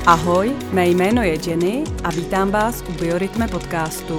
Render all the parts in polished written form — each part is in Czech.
Ahoj, mé jméno je Jenny a vítám vás u Biorytme podcastu.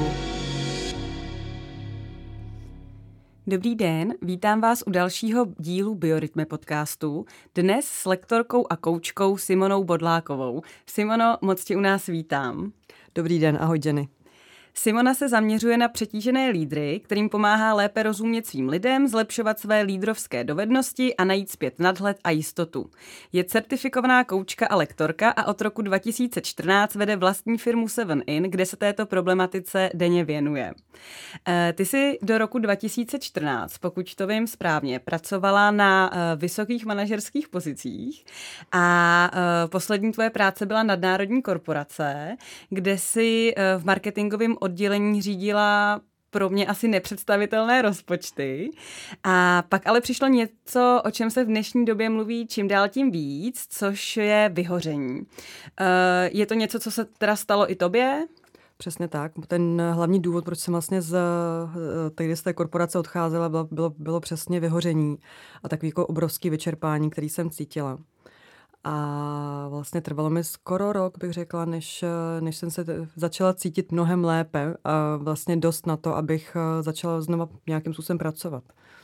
Dobrý den, vítám vás u dalšího dílu Biorytme podcastu. Dnes s lektorkou a koučkou Simonou Bodlákovou. Simono, moc tě u nás vítám. Dobrý den, ahoj Jenny. Simona se zaměřuje na přetížené lídry, kterým pomáhá lépe rozumět svým lidem, zlepšovat své lídrovské dovednosti a najít zpět nadhled a jistotu. Je certifikovaná koučka a lektorka a od roku 2014 vede vlastní firmu 7in, kde se této problematice denně věnuje. Ty jsi do roku 2014, pokud to vím správně, pracovala na vysokých manažerských pozicích a poslední tvoje práce byla nadnárodní korporace, kde jsi v marketingovém oddělení řídila pro mě asi nepředstavitelné rozpočty. A pak ale přišlo něco, o čem se v dnešní době mluví čím dál tím víc, což je vyhoření. Je to něco, co se teda stalo i tobě? Přesně tak. Ten hlavní důvod, proč jsem vlastně z té korporace odcházela, bylo přesně vyhoření a takový jako obrovský vyčerpání, který jsem cítila. A vlastně trvalo mi skoro rok, bych řekla, než jsem se začala cítit mnohem lépe a vlastně dost na to, abych začala znova nějakým způsobem pracovat.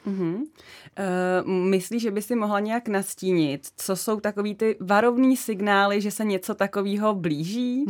Myslíš, že by si mohla nějak nastínit, co jsou takový ty varovný signály, že se něco takového blíží?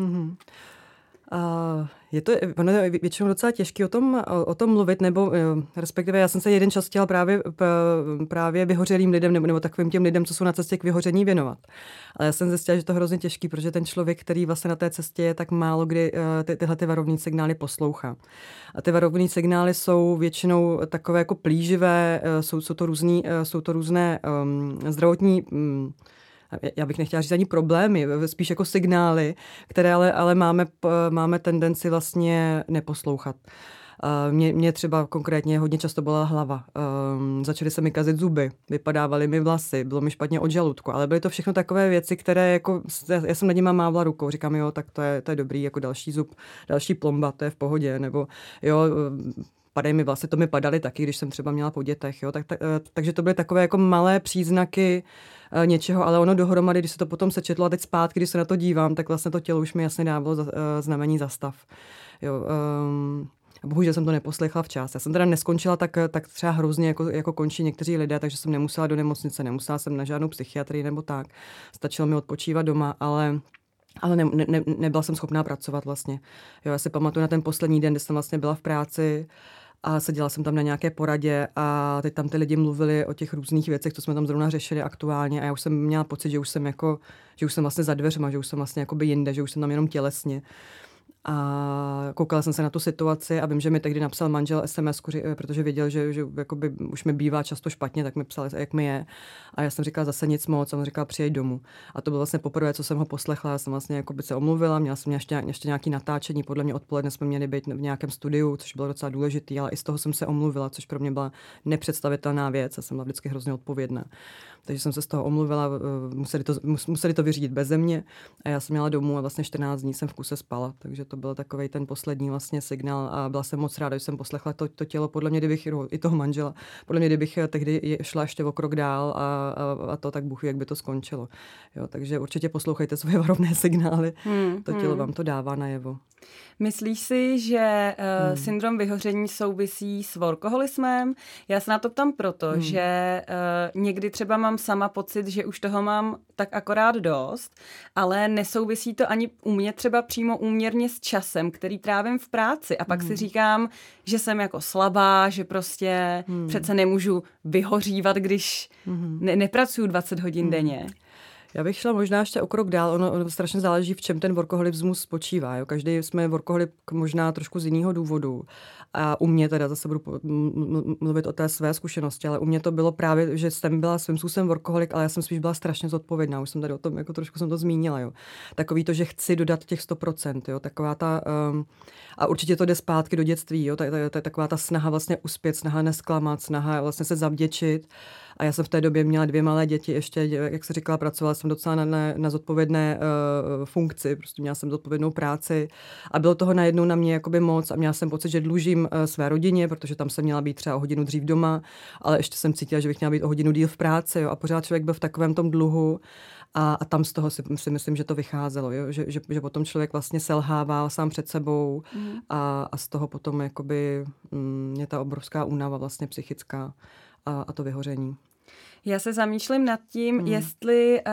Je to většinou docela těžké o tom mluvit, nebo respektive já jsem se jeden čas chtěla právě vyhořelým lidem nebo takovým těm lidem, co jsou na cestě k vyhoření, věnovat. Ale já jsem zjistila, že to je hrozně těžký, protože ten člověk, který vlastně na té cestě je, tak málo kdy tyhle varovní signály poslouchá. A ty varovní signály jsou většinou takové jako plíživé, jsou to různé zdravotní já bych nechtěla říct ani problémy, spíš jako signály, které ale máme tendenci vlastně neposlouchat. Mě třeba konkrétně hodně často bolela hlava. Začaly se mi kazit zuby, vypadávaly mi vlasy, bylo mi špatně od žaludku, ale byly to všechno takové věci, které jako, já jsem nad nimi mávla rukou, říkám, jo, tak to je dobrý, jako další zub, další plomba, to je v pohodě, nebo jo, padají mi vlasy, to mi padaly taky, když jsem třeba měla po dětech, jo, takže to byly takové jako malé příznaky něčeho, ale ono dohromady, když se to potom sečetlo a teď zpátky, když se na to dívám, tak vlastně to tělo už mi jasně dávalo znamení zastav. Jo, bohužel jsem to neposlechla včas. Já jsem teda neskončila tak třeba hrozně, jako končí někteří lidé, takže jsem nemusela do nemocnice, nemusela jsem na žádnou psychiatrii nebo tak. Stačilo mi odpočívat doma, ale nebyla jsem schopná pracovat vlastně. Jo, já si pamatuju na ten poslední den, kdy jsem vlastně byla v práci a seděla jsem tam na nějaké poradě a teď tam ty lidi mluvili o těch různých věcech, co jsme tam zrovna řešili aktuálně a já už jsem měla pocit, že už jsem vlastně za dveřma, že už jsem vlastně jakoby jinde, že už jsem tam jenom tělesně. A koukala jsem se na tu situaci a vím, že mi tehdy napsal manžel SMS, protože věděl, že jakoby už mi bývá často špatně, tak mi psal, jak mi je. A já jsem říkala zase nic moc a on říkal přijeď domů. A to bylo vlastně poprvé, co jsem ho poslechla, já jsem vlastně jakoby se omluvila, měla jsem ještě nějaké natáčení, podle mě odpoledne jsme měli být v nějakém studiu, což bylo docela důležitý, ale i z toho jsem se omluvila, což pro mě byla nepředstavitelná věc a jsem byla vždycky hrozně odpovědná. Takže jsem se z toho omluvila, museli to vyřídit beze mě a já jsem měla domů a vlastně 14 dní jsem v kuse spala, takže to byl takovej ten poslední vlastně signál a byla jsem moc ráda, že jsem poslechla to tělo, podle mě, kdybych i toho manžela, podle mě, kdybych tehdy šla ještě o krok dál a to tak Bůh ví, jak by to skončilo. Jo, takže určitě poslouchejte svoje varovné signály, to tělo vám to dává najevo. Myslíš si, že syndrom vyhoření souvisí s workoholismem? Já se na to ptám proto, že někdy třeba mám sama pocit, že už toho mám tak akorát dost, ale nesouvisí to ani u mě třeba přímo úměrně s časem, který trávím v práci. A pak si říkám, že jsem jako slabá, že prostě přece nemůžu vyhořívat, když nepracuju 20 hodin denně. Já bych šla možná ještě o krok dál, ono strašně záleží, v čem ten workoholismus spočívá. Jo? Každý jsme workoholik možná trošku z jiného důvodu. A u mě teda, zase budu mluvit o té své zkušenosti, ale u mě to bylo právě, že jsem byla svým způsobem workoholik, ale já jsem spíš byla strašně zodpovědná. Už jsem tady o tom, jako trošku jsem to zmínila. Jo? Takový to, že chci dodat těch 100%. Jo? Taková ta, a určitě to jde zpátky do dětství. Jo? To je taková ta snaha vlastně uspět, snaha nesklamat, snaha vlastně se zavděčit. A já jsem v té době měla 2 malé děti, ještě, jak se říkala, pracovala jsem docela na zodpovědné funkci, prostě měla jsem zodpovědnou práci a bylo toho najednou na mě jakoby moc a měla jsem pocit, že dlužím své rodině, protože tam jsem měla být třeba o hodinu dřív doma, ale ještě jsem cítila, že bych měla být o hodinu díl v práci, jo, a pořád člověk byl v takovém tom dluhu A tam z toho si myslím, že to vycházelo, jo? Že potom člověk vlastně selhává sám před sebou a z toho potom jakoby je ta obrovská únava vlastně psychická a to vyhoření. Já se zamýšlím nad tím, jestli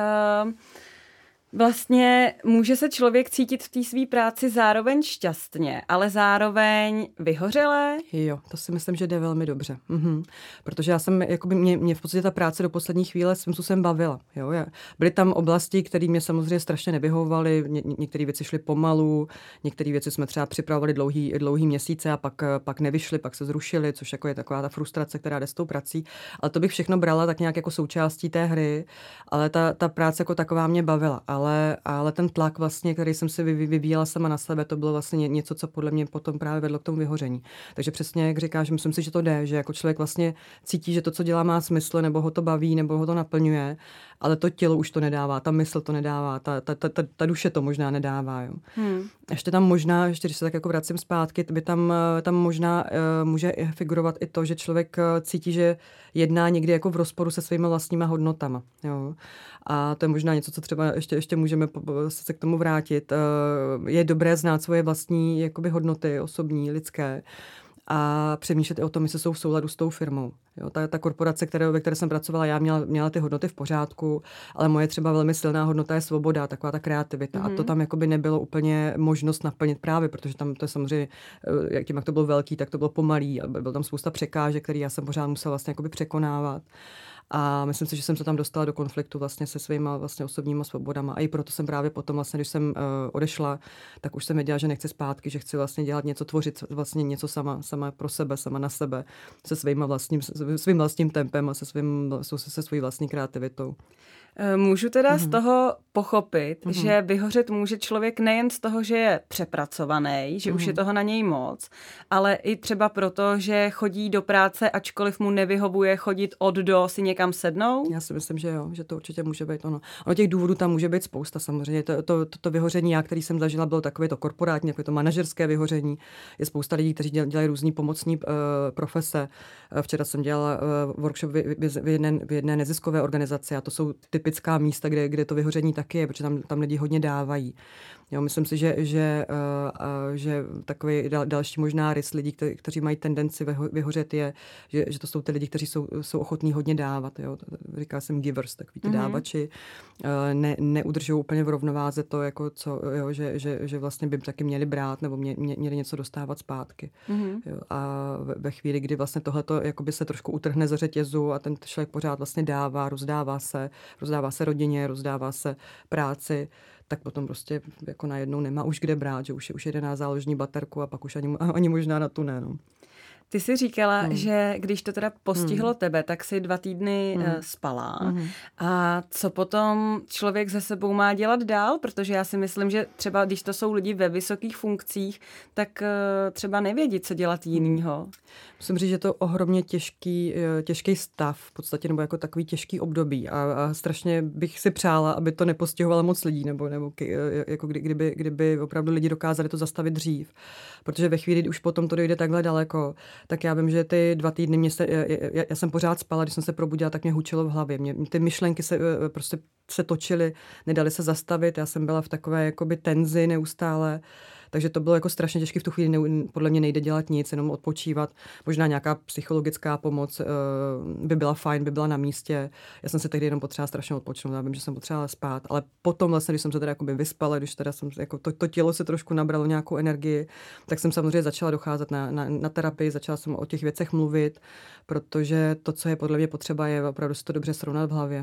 vlastně může se člověk cítit v té své práci zároveň šťastně, ale zároveň vyhořelé? Jo, to si myslím, že jde velmi dobře. Protože já jsem, jakoby mě v podstatě ta práce do poslední chvíle svým způsobem bavila. Jo? Byly tam oblasti, které mě samozřejmě strašně nevyhovovaly, některé věci šly pomalu, některé věci jsme třeba připravovali dlouhý měsíce a pak nevyšly, pak se zrušily, což jako je taková ta frustrace, která jde s tou prací. Ale to bych všechno brala tak nějak jako součástí té hry, ale ta práce jako taková mě bavila. Ale ten tlak vlastně, který jsem si vyvíjela sama na sebe, to bylo vlastně něco, co podle mě potom právě vedlo k tomu vyhoření. Takže přesně, jak říkáš, myslím si, že to jde, že jako člověk vlastně cítí, že to, co dělá, má smysl, nebo ho to baví, nebo ho to naplňuje, ale to tělo už to nedává, ta mysl to nedává, ta duše to možná nedává. Jo. Ještě tam možná, když se tak jako vracím zpátky, by tam možná může figurovat i to, že člověk cítí, že jedná někdy jako v rozporu se svými vlastníma hodnotama. Jo. A to je možná něco, co třeba ještě můžeme se k tomu vrátit. Je dobré znát svoje vlastní jakoby hodnoty, osobní, lidské, a přemýšlet i o tom, jestli jsou v souladu s tou firmou. Jo, ta korporace, ve které jsem pracovala, já měla ty hodnoty v pořádku, ale moje třeba velmi silná hodnota je svoboda, taková ta kreativita. A to tam jakoby nebylo úplně možnost naplnit právě, protože tam to je samozřejmě, jak to bylo velký, tak to bylo pomalý, a bylo tam spousta překážek, které já jsem pořád musela vlastně jakoby překonávat. A myslím si, že jsem se tam dostala do konfliktu vlastně se svýma vlastně osobníma svobodama. A i proto jsem právě potom vlastně, když jsem odešla, tak už jsem věděla, že nechci zpátky, že chci vlastně dělat něco, tvořit vlastně něco sama pro sebe, sama na sebe, se svým vlastním tempem a se svojí vlastní kreativitou. Můžu teda z toho pochopit, že vyhořet může člověk nejen z toho, že je přepracovaný, že už je toho na něj moc, ale i třeba proto, že chodí do práce, ačkoliv mu nevyhovuje chodit od do si někam sednout? Já si myslím, že jo, že to určitě může být ono. Ono těch důvodů tam může být spousta samozřejmě. To vyhoření, který jsem zažila, bylo takové to korporátní, takové to manažerské vyhoření. Je spousta lidí, kteří dělají různý pomocní profese. Včera jsem dělala workshop v jedné neziskové organizaci a to jsou typická místa, kde to vyhoření taky je, protože tam lidi hodně dávají. Jo, myslím si, že takový další možná rys lidí, kteří mají tendenci vyhořet, je, že to jsou ty lidi, kteří jsou ochotní hodně dávat. Jo. Říká jsem givers, takový ty dávači. Neudržují úplně v rovnováze to, jako že vlastně by taky měli brát nebo měli něco dostávat zpátky. Jo. A ve chvíli, kdy vlastně tohleto jakoby se trošku utrhne ze řetězu a ten člověk pořád vlastně dává, rozdává se rodině, rozdává se práci, tak potom prostě jako najednou nemá už kde brát, že už jede na záložní baterku a pak už ani možná na tu ne. No. Ty jsi říkala, že když to teda postihlo tebe, tak si 2 týdny spala. A co potom člověk se sebou má dělat dál? Protože já si myslím, že třeba když to jsou lidi ve vysokých funkcích, tak třeba nevědí, co dělat jinýho. Musím říct, že to ohromně těžký stav, v podstatě, nebo jako takový těžký období. A strašně bych si přála, aby to nepostihovalo moc lidí, nebo jako kdyby opravdu lidi dokázali to zastavit dřív. Protože ve chvíli, kdy už potom to dojde takhle daleko, tak já vím, že ty 2 týdny já jsem pořád spala, když jsem se probudila, tak mě hučelo v hlavě. Ty myšlenky se točily, nedaly se zastavit, já jsem byla v takové jakoby tenzi neustále. Takže to bylo jako strašně těžké, v tu chvíli podle mě nejde dělat nic, jenom odpočívat. Možná nějaká psychologická pomoc by byla fajn, by byla na místě. Já jsem se tehdy jenom potřebovala strašně odpočinout, já vím, že jsem potřebovala spát, ale potom vlastně, když jsem se teda jakoby vyspala, když teda jsem jako to tělo se trošku nabralo nějakou energii, tak jsem samozřejmě začala docházet na terapii, začala jsem o těch věcech mluvit, protože to, co je podle mě potřeba, je opravdu si to dobře srovnat v hlavě.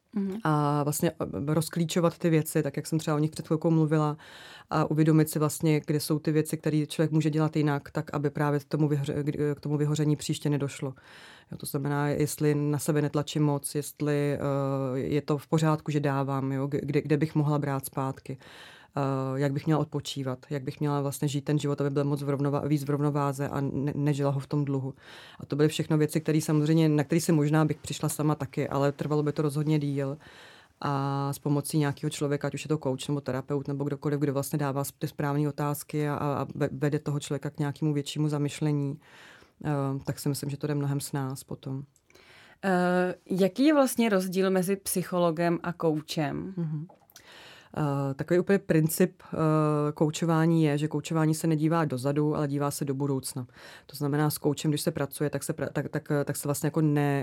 A vlastně rozklíčovat ty věci, tak jak jsem třeba o nich před chvilkou mluvila, a uvědomit si vlastně, kde jsou ty věci, které člověk může dělat jinak, tak aby právě k tomu vyhoření příště nedošlo. Jo, to znamená, jestli na sebe netlačím moc, jestli je to v pořádku, že dávám, jo, kde bych mohla brát zpátky. Jak bych měla odpočívat, jak bych měla vlastně žít ten život, aby byl moc víc v rovnováze a nežila ho v tom dluhu. A to byly všechno věci, které samozřejmě, na které si možná bych přišla sama taky, ale trvalo by to rozhodně díl. A s pomocí nějakého člověka, ať už je to coach nebo terapeut nebo kdokoliv, kdo vlastně dává ty správné otázky a vede toho člověka k nějakému většímu zamyšlení, tak si myslím, že to jde mnohem s nás potom. Jaký je vlastně rozdíl mezi psychologem a koučem? Takový úplně princip koučování je, že koučování se nedívá dozadu, ale dívá se do budoucna. To znamená, s koučem, když se pracuje, tak se vlastně jako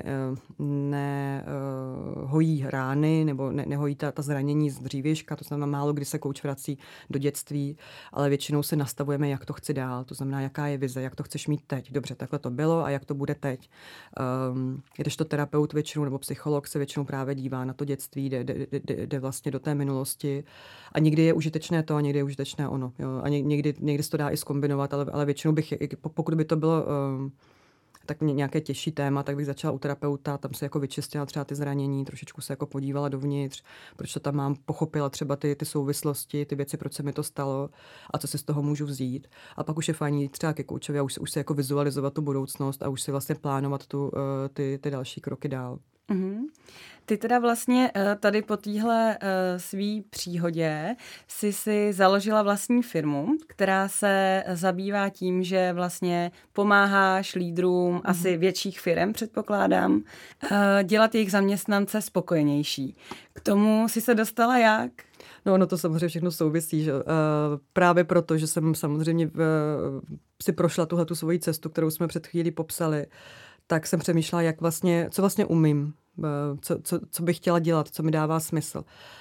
nehojí rány nebo nehojí ta zranění z dřívějška. To znamená, málo kdy se kouč vrací do dětství, ale většinou se nastavujeme, jak to chci dál. To znamená, jaká je vize, jak to chceš mít teď. Dobře, takhle to bylo a jak to bude teď. Když to terapeut většinou nebo psycholog se většinou právě dívá na to dětství, jde vlastně do té minulosti. A někdy je užitečné to a někdy je užitečné ono. Jo. A někdy se to dá i zkombinovat, ale většinou bych, pokud by to bylo tak nějaké těžší téma, tak bych začala u terapeuta, tam se jako vyčistila třeba ty zranění, trošičku se jako podívala dovnitř, proč to tam mám, pochopila třeba ty souvislosti, ty věci, proč se mi to stalo a co si z toho můžu vzít. A pak už je fajn jít třeba ke koučovi a už se jako vizualizovat tu budoucnost a už si vlastně plánovat ty další kroky dál. Mm-hmm. Ty teda vlastně tady po téhle svý příhodě si založila vlastní firmu, která se zabývá tím, že vlastně pomáháš lídrům asi větších firem, předpokládám, dělat jejich zaměstnance spokojenější. K tomu si se dostala jak? No, ono to samozřejmě všechno souvisí, že? Právě proto, že jsem samozřejmě si prošla tuhletu svoji cestu, kterou jsme před chvílí popsali, tak jsem přemýšlela, co vlastně umím, co bych chtěla dělat, co mi dává smysl.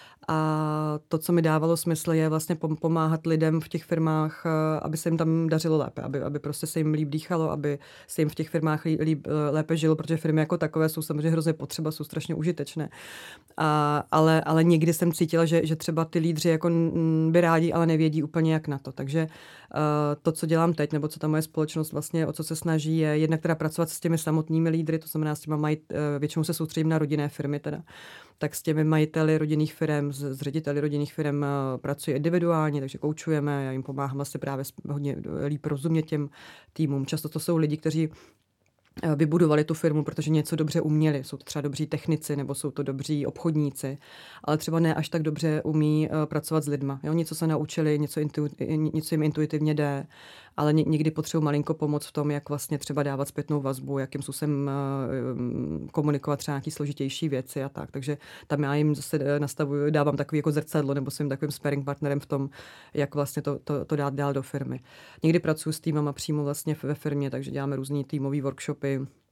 A to, co mi dávalo smysl, je vlastně pomáhat lidem v těch firmách, aby se jim tam dařilo lépe, aby prostě se jim líp dýchalo, aby se jim v těch firmách lépe žilo, protože firmy jako takové jsou samozřejmě hrozně potřeba, jsou strašně užitečné. Ale někdy jsem cítila, že třeba ty lídři jako by rádi, ale nevědí úplně jak na to. Takže to, co dělám teď, nebo co ta moje společnost vlastně, o co se snaží, je jednak teda pracovat s těmi samotnými lídry, to znamená s těma většinou se soustředím na rodinné firmy teda, tak s těmi majiteli rodinných firm, s řediteli rodinných firm pracuji individuálně, takže koučujeme, já jim pomáhám vlastně právě hodně líp rozumět těm týmům. Často to jsou lidi, kteří vybudovali tu firmu, protože něco dobře uměli. Jsou to třeba dobří technici nebo jsou to dobří obchodníci, ale třeba ne až tak dobře umí pracovat s lidma. Jo? Něco se naučili, něco jim intuitivně jde, ale někdy potřebují malinko pomoc v tom, jak vlastně třeba dávat zpětnou vazbu, jakým způsobem komunikovat třeba nějaký složitější věci a tak. Takže tam já jim zase dávám takový jako zrcadlo nebo jsem takovým sparring partnerem v tom, jak vlastně to dát dál do firmy. Někdy pracuji s týmama přímo vlastně ve firmě, takže děláme různý týmový workshopy.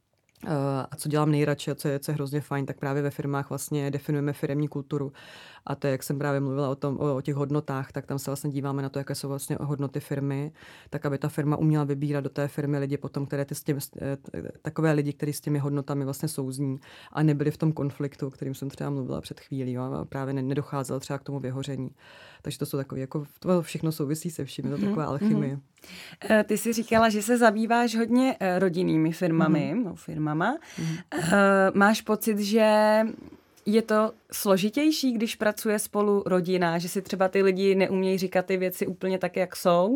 A co dělám nejradši a co je hrozně fajn, tak právě ve firmách vlastně definujeme firemní kulturu. A to, jak jsem právě mluvila o těch hodnotách, tak tam se vlastně díváme na to, jaké jsou vlastně hodnoty firmy, tak aby ta firma uměla vybírat do té firmy lidi potom, takové lidi, kteří s těmi hodnotami vlastně souzní a nebyli v tom konfliktu, o kterým jsem třeba mluvila před chvílí, jo, a právě nedocházelo třeba k tomu vyhoření. Takže to jsou takové, jako to všechno souvisí se vším, je to taková alchymie. Ty jsi říkala, že se zabýváš hodně rodinnými firmama. Máš pocit, že je to složitější, když pracuje spolu rodina, že si třeba ty lidi neumějí říkat ty věci úplně tak, jak jsou?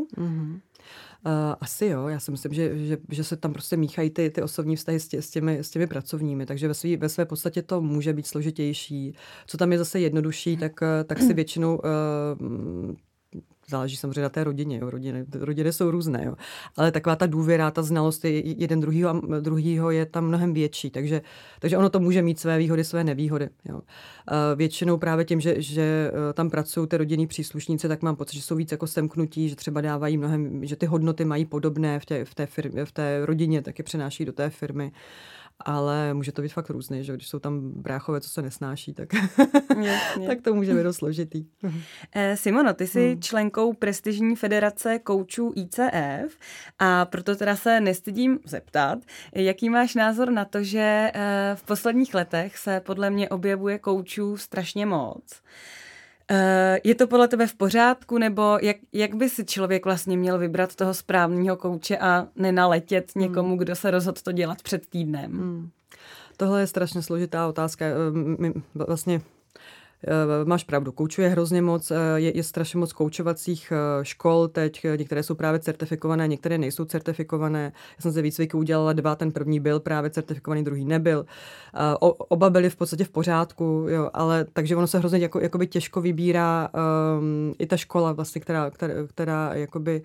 Asi jo, já si myslím, že se tam prostě míchají ty osobní vztahy s těmi pracovními, takže ve své podstatě to může být složitější. Co tam je zase jednodušší, tak si většinou záleží samozřejmě na té rodině. Jo. Rodiny jsou různé, jo. Ale taková ta důvěra, ta znalost jeden druhýho je tam mnohem větší. Takže ono to může mít své výhody, své nevýhody. Jo. Většinou právě tím, že tam pracují ty rodinní příslušníci, tak mám pocit, že jsou víc jako semknutí, že třeba dávají že ty hodnoty mají podobné v té rodině, tak je přenáší do té firmy. Ale může to být fakt různý, že když jsou tam bráchové, co se nesnáší, tak to může být dost složitý. Simono, ty jsi členkou prestižní federace koučů ICF a proto teda se nestydím zeptat, jaký máš názor na to, že v posledních letech se podle mě objevuje koučů strašně moc. Je to podle tebe v pořádku, nebo jak by si člověk vlastně měl vybrat toho správného kouče a nenaletět někomu, kdo se rozhodl to dělat před týdnem? Tohle je strašně složitá otázka. Vlastně máš pravdu, koučuje hrozně moc, je strašně moc koučovacích škol teď, některé jsou právě certifikované, některé nejsou certifikované. Já jsem se výcviku udělala 2, ten první byl právě certifikovaný, druhý nebyl. Oba byly v podstatě v pořádku, jo, ale takže ono se hrozně jakoby těžko vybírá i ta škola, vlastně, která jakoby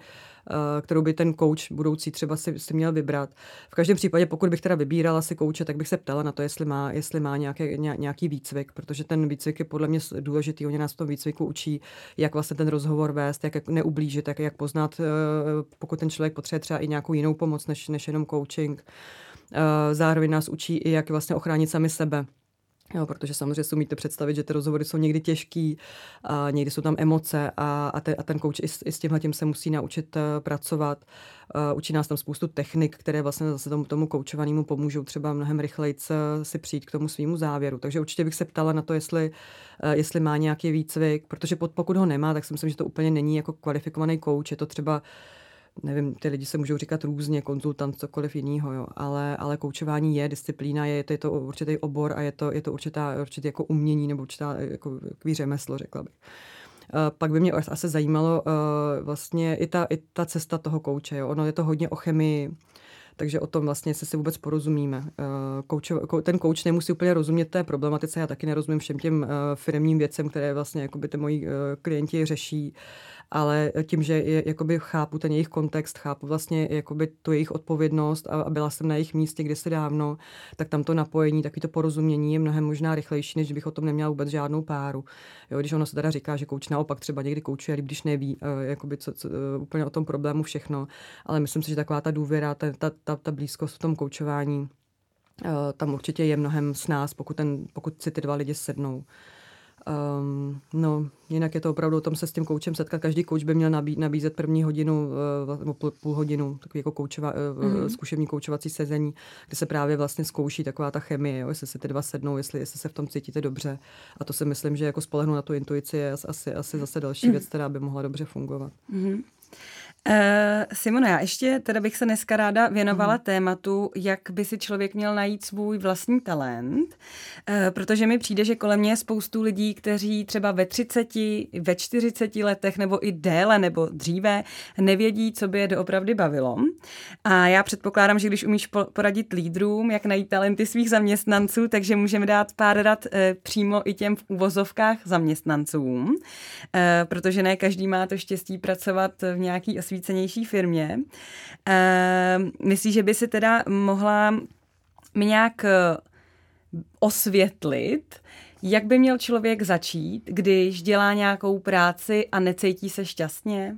kterou by ten coach budoucí třeba si měl vybrat. V každém případě, pokud bych teda vybírala si kouče, tak bych se ptala na to, jestli má nějaký výcvik, protože ten výcvik je podle mě důležitý. Oni nás v tom výcviku učí, jak vlastně ten rozhovor vést, jak neublížit, jak poznat, pokud ten člověk potřebuje třeba i nějakou jinou pomoc, než jenom coaching. Zároveň nás učí i, jak vlastně ochránit sami sebe. Jo, protože samozřejmě si umíte představit, že ty rozhovory jsou někdy těžký, a někdy jsou tam emoce a ten coach i s tímhletím se musí naučit pracovat. Učí nás tam spoustu technik, které vlastně zase tomu koučovanému pomůžou třeba mnohem rychleji si přijít k tomu svýmu závěru. Takže určitě bych se ptala na to, jestli má nějaký výcvik, protože pokud ho nemá, tak si myslím, že to úplně není jako kvalifikovaný coach. Je to třeba, nevím, ty lidi se můžou říkat různě, konzultant, cokoliv jiného, jo. Ale koučování je disciplína, je to určitý obor a je to určitě jako umění nebo určitá jako řemeslo, řekla bych. Pak by mě asi zajímalo vlastně i ta cesta toho kouče. Jo. Ono je to hodně o chemii, takže o tom vlastně, jestli si vůbec porozumíme. Ten kouč nemusí úplně rozumět té problematice, já taky nerozumím všem těm firemním věcem, které vlastně jakoby ty moji klienti řeší, ale tím, že jakoby chápu ten jejich kontext, chápu vlastně jakoby tu jejich odpovědnost a byla jsem na jejich místě kdysi dávno, tak tam to napojení, takový to porozumění je mnohem možná rychlejší, než bych o tom neměla vůbec žádnou páru. Jo, když ono se teda říká, že kouč naopak třeba někdy koučuje, když neví jakoby co úplně o tom problému všechno, ale myslím si, že taková ta důvěra, ta blízkost v tom koučování tam určitě je mnohem s nás, pokud si ty dva lidi sednou. No, jinak je to opravdu o tom se s tím koučem setkat. Každý kouč by měl nabízet první hodinu nebo půl hodinu, takový jako zkušební koučovací sezení, kde se právě vlastně zkouší taková ta chemie, jo, jestli se ty dva sednou, jestli se v tom cítíte dobře. A to si myslím, že jako spolehnout na tu intuici je asi zase další věc, která by mohla dobře fungovat. Simona, já ještě teda bych se dneska ráda věnovala tématu, jak by si člověk měl najít svůj vlastní talent, protože mi přijde, že kolem mě je spoustu lidí, kteří třeba ve 30, ve 40 letech nebo i déle nebo dříve nevědí, co by je doopravdy bavilo. A já předpokládám, že když umíš poradit lídrům, jak najít talenty svých zaměstnanců, takže můžeme dát pár rad přímo i těm v uvozovkách zaměstnancům, protože ne každý má to štěstí pracovat v nějaký osvícenější firmě. Myslíš, že by si teda mohla mi nějak osvětlit, jak by měl člověk začít, když dělá nějakou práci a necítí se šťastně?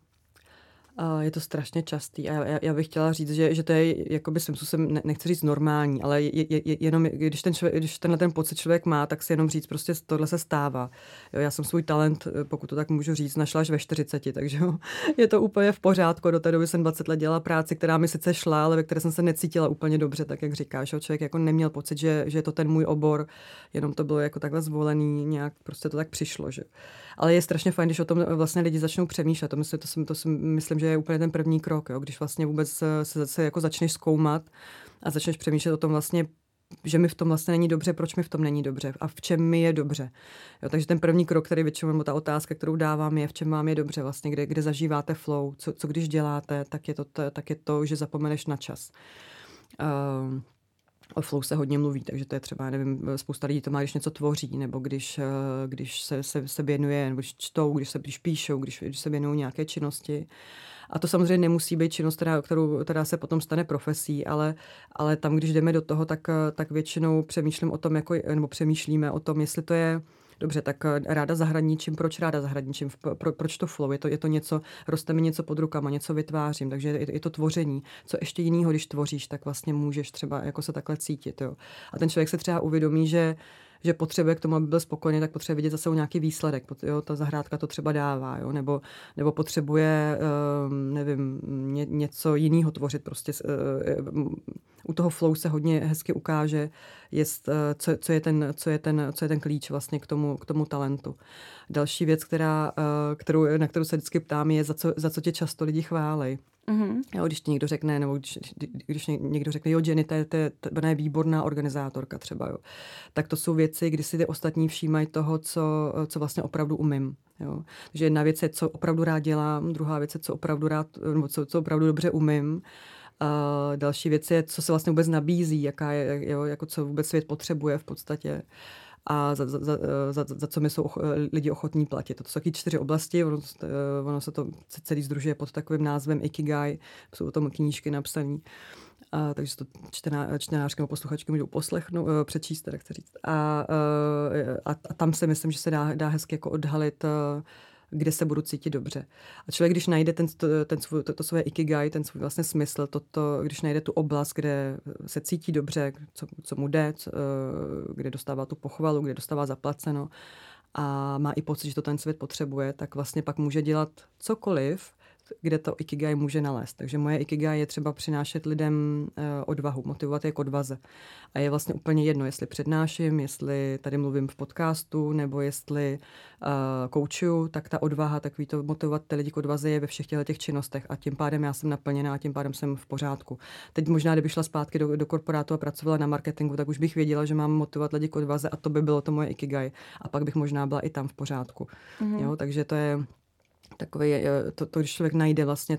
Je to strašně častý a já bych chtěla říct, že to je jakoby svým způsobem, nechci říct normální, ale jenom když tenhle ten pocit člověk má, tak si jenom říct, prostě tohle se stává. Jo, já jsem svůj talent, pokud to tak můžu říct, našla až ve 40, takže jo, je to úplně v pořádku. Do té doby jsem 20 let dělala práci, která mi sice šla, ale ve které jsem se necítila úplně dobře, tak jak říkáš. Jo, člověk jako neměl pocit, že je to ten můj obor, jenom to bylo jako takhle zvolený, nějak prostě to tak přišlo, že. Ale je strašně fajn, když o tom vlastně lidi začnou přemýšlet. To si myslím, že je úplně ten první krok, jo? Když vlastně vůbec se jako začneš zkoumat a začneš přemýšlet o tom vlastně, že mi v tom vlastně není dobře, proč mi v tom není dobře a v čem mi je dobře. Jo? Takže ten první krok, který většinou, nebo ta otázka, kterou dávám, je, v čem vám je dobře, vlastně, kde zažíváte flow, co když děláte, tak je to, že zapomeneš na čas. O flow se hodně mluví, takže to je třeba, nevím, spousta lidí to má, když něco tvoří, nebo když se věnuje, nebo když čtou, když píšou, když se věnují nějaké činnosti. A to samozřejmě nemusí být činnost, která se potom stane profesí, ale tam, když jdeme do toho, tak většinou přemýšlíme o tom, jestli to je dobře, tak ráda zahradničím, proč ráda zahradničím, proč to flow, je to něco, roste mi něco pod rukama, něco vytvářím, takže je to tvoření. Co ještě jinýho, když tvoříš, tak vlastně můžeš třeba jako se takhle cítit. Jo. A ten člověk se třeba uvědomí, že potřebuje k tomu, aby byl spokojený, tak potřebuje vidět zase nějaký výsledek. Jo, ta zahrádka to třeba dává, jo, nebo potřebuje, nevím, něco jiného tvořit. Prostě u toho flow se hodně hezky ukáže, co je ten klíč vlastně k tomu talentu. Další věc, na kterou se vždycky ptám, je, za co tě často lidi chválej. Jo, když ti někdo řekne, nebo když někdo řekne, jo, Jenny, to je výborná organizátorka třeba, jo. Tak to jsou věci, kdy si ty ostatní všímají toho, co vlastně opravdu umím. Jo. Takže jedna věc je, co opravdu rád dělám, druhá věc je, co co opravdu dobře umím. Další věc je, co se vlastně vůbec nabízí, jaká je, jo, jako co vůbec svět potřebuje v podstatě. a za co mi jsou lidi ochotní platit. To jsou taky 4 oblasti, ono se to celý sdružuje pod takovým názvem Ikigai, jsou o tom knížky napsané. Takže to čtenářky nebo posluchačky můžou přečíst, tak chci říct. A tam si myslím, že se dá hezky jako odhalit, kde se budu cítit dobře. A člověk, když najde to svoje ikigai, ten svůj vlastně smysl, když najde tu oblast, kde se cítí dobře, co mu jde, kde dostává tu pochvalu, kde dostává zaplaceno a má i pocit, že to ten svět potřebuje, tak vlastně pak může dělat cokoliv, kde to ikigai může nalézt. Takže moje ikigai je třeba přinášet lidem odvahu, motivovat je k odvaze. A je vlastně úplně jedno, jestli přednáším, jestli tady mluvím v podcastu, nebo jestli koučuju, tak ta odvaha, takový to motivovat ty lidi k odvaze je ve všech těch činnostech. A tím pádem já jsem naplněná a tím pádem jsem v pořádku. Teď možná, kdybych šla zpátky do korporátu a pracovala na marketingu, tak už bych věděla, že mám motivovat lidi k odvaze a to by bylo to moje ikigai. A pak bych možná byla i tam v pořádku. Mm-hmm. Jo, takže to je takový, když člověk najde vlastně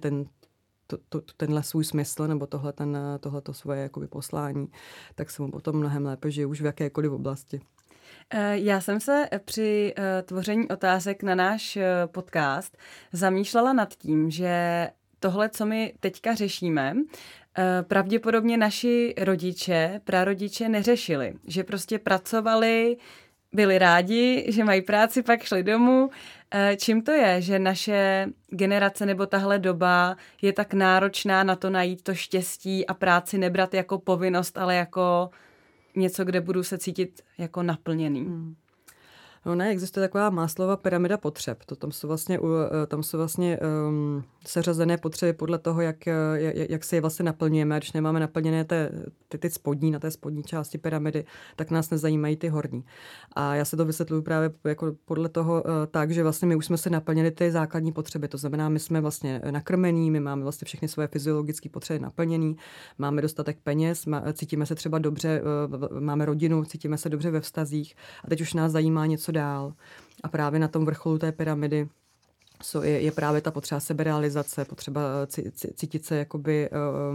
tenhle svůj smysl nebo tohleto svoje jakoby poslání, tak se mu potom mnohem lépe žije už v jakékoliv oblasti. Já jsem se při tvoření otázek na náš podcast zamýšlela nad tím, že tohle, co my teďka řešíme, pravděpodobně naši rodiče, prarodiče neřešili. Že prostě pracovali, byli rádi, že mají práci, pak šli domů. Čím to je, že naše generace nebo tahle doba je tak náročná na to najít to štěstí a práci nebrat jako povinnost, ale jako něco, kde budu se cítit jako naplněný? No ne, existuje taková Maslowova pyramida potřeb. Tam jsou vlastně seřazené potřeby podle toho, jak se je vlastně naplňujeme. A když nemáme naplněné ty spodní, na té spodní části pyramidy, tak nás nezajímají ty horní. A já se to vysvětluji právě jako podle toho tak, že vlastně my už jsme si naplnili ty základní potřeby. To znamená, my jsme vlastně nakrmení, my máme vlastně všechny svoje fyziologické potřeby naplněný, máme dostatek peněz, cítíme se třeba dobře, máme rodinu, cítíme se dobře ve vztazích a teď už nás zajímá něco dál. A právě na tom vrcholu té pyramidy je právě ta potřeba seberealizace, potřeba cítit se jakoby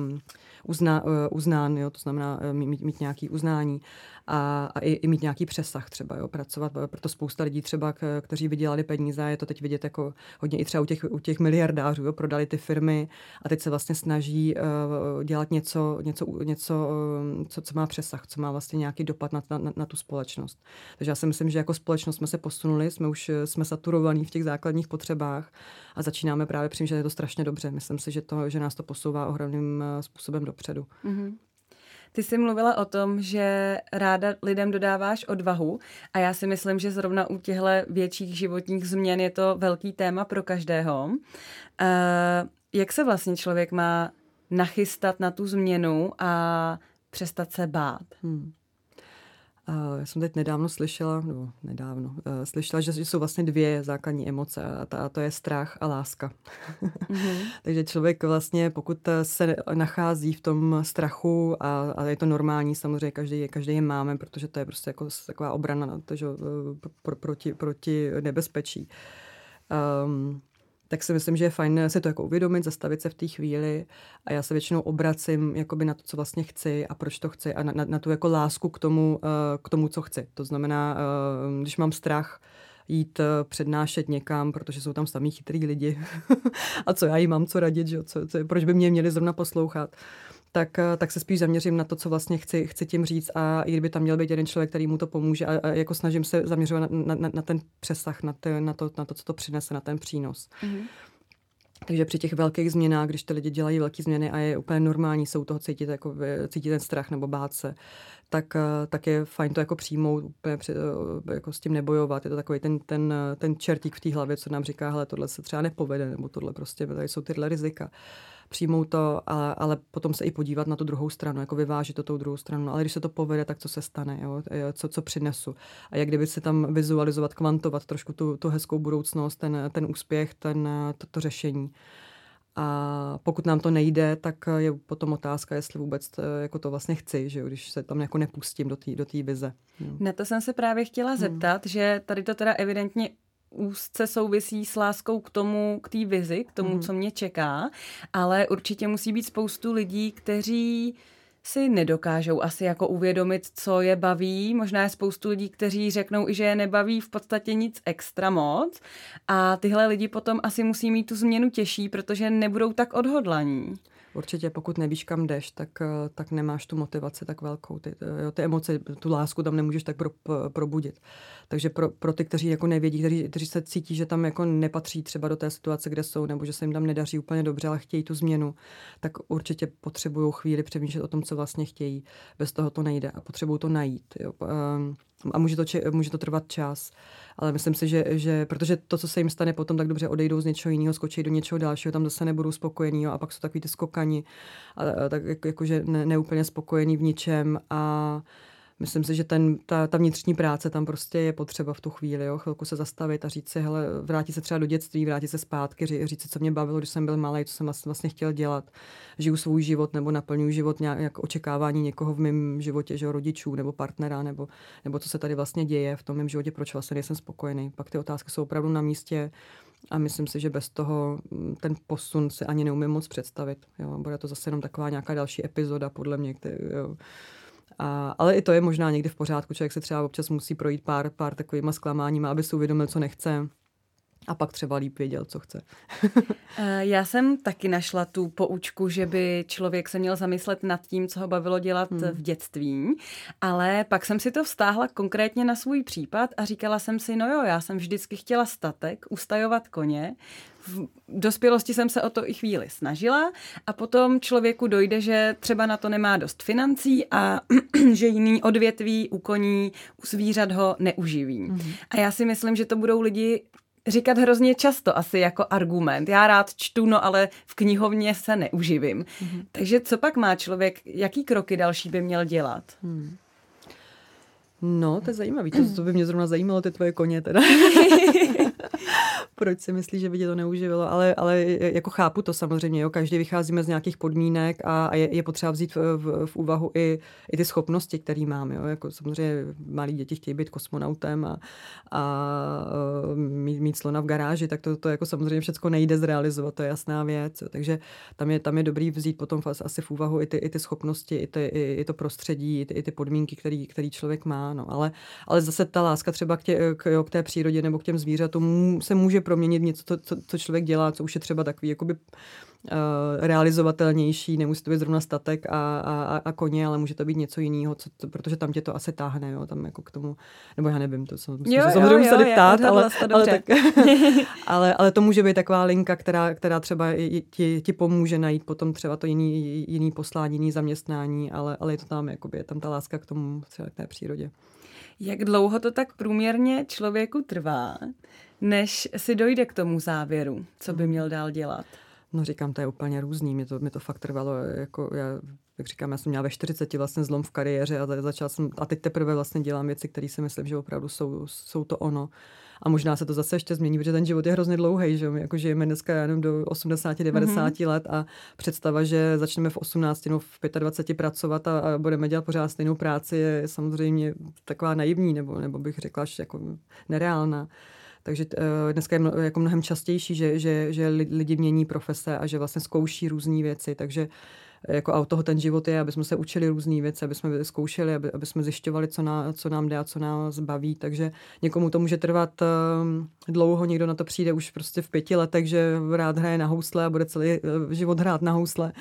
uznán, jo? To znamená mít nějaký uznání a i mít nějaký přesah třeba, jo? Pracovat, proto spousta lidí třeba, kteří vydělali peníze, je to teď vidět jako hodně i třeba u těch miliardářů, jo? Prodali ty firmy a teď se vlastně snaží dělat něco, co má přesah, co má vlastně nějaký dopad na tu společnost. Takže já si myslím, že jako společnost jsme se posunuli, jsme saturovaní v těch základních potřebách a začínáme právě přemýšlet, že je to strašně dobře. Myslím si, že nás to posouvá ohromným způsobem dopředu. Mm-hmm. Ty jsi mluvila o tom, že ráda lidem dodáváš odvahu a já si myslím, že zrovna u těchto větších životních změn je to velký téma pro každého. Jak se vlastně člověk má nachystat na tu změnu a přestat se bát? Já jsem teď slyšela, že jsou vlastně 2 základní emoce a to je strach a láska. Mm-hmm. Takže člověk vlastně, pokud se nachází v tom strachu a je to normální, samozřejmě každý je máme, protože to je prostě jako taková obrana proti nebezpečí. Tak si myslím, že je fajn si to jako uvědomit, zastavit se v té chvíli a já se většinou obracím jakoby na to, co vlastně chci a proč to chci a na tu jako lásku k tomu, co chci. To znamená, když mám strach jít přednášet někam, protože jsou tam samý chytrý lidi a co já jim mám co radit, že? Proč by mě měli zrovna poslouchat, tak se spíš zaměřím na to, co vlastně chci tím říct a i kdyby tam měl být jeden člověk, který mu to pomůže a jako snažím se zaměřovat na ten přesah, na to, co to přinese, na ten přínos. Mm-hmm. Takže při těch velkých změnách, když ty lidi dělají velké změny a je úplně normální se u toho cítit ten strach nebo bát se, tak je fajn to jako přijmout, úplně jako s tím nebojovat. Je to takový ten čertík v té hlavě, co nám říká, hele, tohle se třeba nepovede, nebo tohle prostě, tady jsou tyhle rizika. Přijmout to, ale potom se i podívat na tu druhou stranu, jako vyvážit to tou druhou stranu. Ale když se to povede, tak co se stane, jo? Co přinesu. A jak kdyby si tam vizualizovat, kvantovat trošku tu hezkou budoucnost, ten úspěch, to řešení. A pokud nám to nejde, tak je potom otázka, jestli vůbec jako to vlastně chci, že jo? Když se tam jako nepustím do té vize. Jo. Na to jsem se právě chtěla zeptat, že tady to teda evidentně úzce souvisí s láskou k té vizi, k tomu, co mě čeká, ale určitě musí být spoustu lidí, kteří si nedokážou asi jako uvědomit, co je baví. Možná je spoustu lidí, kteří řeknou i, že je nebaví v podstatě nic extra moc a tyhle lidi potom asi musí mít tu změnu těžší, protože nebudou tak odhodlaní. Určitě, pokud nevíš, kam jdeš, tak nemáš tu motivaci tak velkou. Ty emoce, tu lásku tam nemůžeš tak probudit. Takže pro ty, kteří jako nevědí, kteří se cítí, že tam jako nepatří třeba do té situace, kde jsou, nebo že se jim tam nedaří úplně dobře, ale chtějí tu změnu, tak určitě potřebují chvíli přemýšlet o tom, co vlastně chtějí. Bez toho to nejde a potřebují to najít. Jo. A může to trvat čas. Ale myslím si, že protože to, co se jim stane potom, tak dobře odejdou z něčeho jiného, skočí do něčeho dalšího, tam zase nebudou spokojení, jo, a pak jsou takový ty skokani, a tak jakože neúplně spokojení v ničem a myslím si, že ta vnitřní práce tam prostě je potřeba v tu chvíli, jo, chvilku se zastavit a říct si, hele, vrátit se třeba do dětství, vrátit se zpátky, říct si, co mě bavilo, když jsem byl malý, co jsem vlastně chtěl dělat. Žiju svůj život nebo naplňuji život nějak očekávání někoho v mém životě, že rodičů nebo partnera, nebo co se tady vlastně děje v tom mém životě, proč vlastně nejsem spokojený. Pak ty otázky jsou opravdu na místě a myslím si, že bez toho ten posun si ani neumím moc představit. Jo. Bude to zase jenom taková nějaká další epizoda, podle mě, jo. Ale i to je možná někdy v pořádku. Člověk se třeba občas musí projít pár takovýma zklamáníma, aby si uvědomil, co nechce. A pak třeba líp věděl, co chce. Já jsem taky našla tu poučku, že by člověk se měl zamyslet nad tím, co ho bavilo dělat v dětství, ale pak jsem si to vztáhla konkrétně na svůj případ a říkala jsem si, no jo, já jsem vždycky chtěla statek, ustajovat koně. V dospělosti jsem se o to i chvíli snažila a potom člověku dojde, že třeba na to nemá dost financí a že jiný odvětví u koní, u zvířat ho neuživí. A já si myslím, že to budou lidi říkat hrozně často asi jako argument. Já rád čtu, no ale v knihovně se neuživím. Takže co pak má člověk, jaký kroky další by měl dělat? No, to je zajímavý. To by mě zrovna zajímalo, ty tvoje koně teda. Proč si myslíš, že by tě to neuživilo? Ale jako chápu to samozřejmě. Jo? Každý vycházíme z nějakých podmínek a je potřeba vzít v úvahu i ty schopnosti, které máme. Jo? Jako samozřejmě malí děti chtějí být kosmonautem a mít slona v garáži, tak to jako samozřejmě všechno nejde zrealizovat, to je jasná věc. Jo? Takže tam je dobrý vzít potom asi v úvahu i ty schopnosti, i to prostředí, i ty podmínky, který člověk má. No. Ale zase ta láska třeba k té přírodě nebo k těm zvířatům se může proměnit něco, co člověk dělá, co už je třeba takový jakoby realizovatelnější, nemusí to být zrovna statek a koně, ale může to být něco jiného, protože tam tě to asi táhne, jo, tam jako k tomu, nebo já nevím, to samozřejmě museli ptát, ale to může být taková linka, která třeba ti pomůže najít potom třeba to jiný poslání, jiný zaměstnání, ale je to tam, jakoby, je tam ta láska k tomu, třeba k té přírodě. Jak dlouho to tak průměrně člověku trvá, než si dojde k tomu závěru, co by měl dál dělat? No říkám, to je úplně různý. Mě to fakt trvalo, jako jak říkám, já jsem měla ve 40 vlastně zlom v kariéře a teď teprve vlastně dělám věci, které si myslím, že opravdu jsou to ono. A možná se to zase ještě změní, protože ten život je hrozně dlouhý, že jako žijeme dneska jenom do 80-90 let a představa, že začneme v 18 nebo v 25 pracovat a budeme dělat pořád stejnou práci, je samozřejmě taková naivní, nebo bych řekla, že jako nereálná. Takže dneska je jako mnohem častější, že lidi mění profese a že vlastně zkouší různé věci, takže jako a od toho ten život je, aby jsme se učili různé věci, aby jsme zkoušeli, aby jsme zjišťovali, co nám jde a co nás baví, takže někomu to může trvat dlouho, někdo na to přijde už prostě v 5 letech, že rád hraje na housle a bude celý život hrát na housle.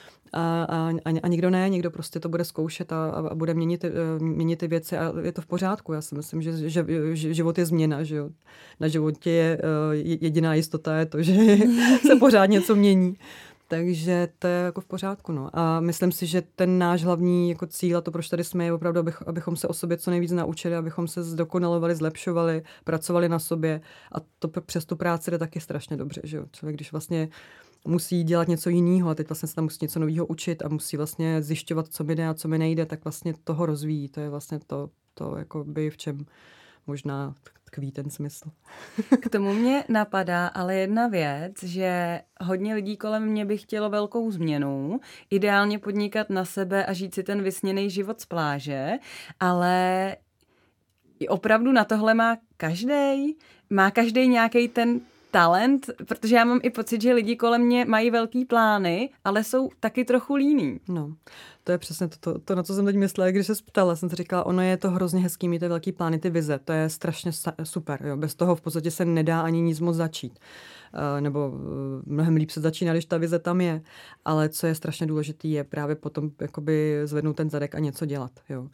A někdo ne, někdo prostě to bude zkoušet a bude měnit ty věci a je to v pořádku. Já si myslím, že život je změna, že jo. Na životě je jediná jistota je to, že se pořád něco mění. Takže to je jako v pořádku. No. A myslím si, že ten náš hlavní jako cíl a to, proč tady jsme, je opravdu, abychom se o sobě co nejvíc naučili, abychom se zdokonalovali, zlepšovali, pracovali na sobě. A to přes tu práci jde taky strašně dobře. Že jo? Člověk, když vlastně musí dělat něco jiného a teď vlastně se tam musí něco nového učit a musí vlastně zjišťovat, co mi jde a co mi nejde, tak vlastně toho rozvíjí. To je vlastně to jakoby v čem možná tkví ten smysl. K tomu mě napadá ale jedna věc, že hodně lidí kolem mě by chtělo velkou změnu, ideálně podnikat na sebe a žít si ten vysněný život z pláže, ale opravdu na tohle má každý nějaký ten talent, protože já mám i pocit, že lidi kolem mě mají velký plány, ale jsou taky trochu líní. No, to je přesně to, na co jsem teď myslela, když se ptala, jsem si říkala, ono je to hrozně hezký mít ty velký plány, ty vize, to je strašně super, jo. Bez toho v podstatě se nedá ani nic moc začít. Nebo mnohem líp se začíná, když ta vize tam je. Ale co je strašně důležitý, je právě potom jakoby zvednout ten zadek a něco dělat. Jo.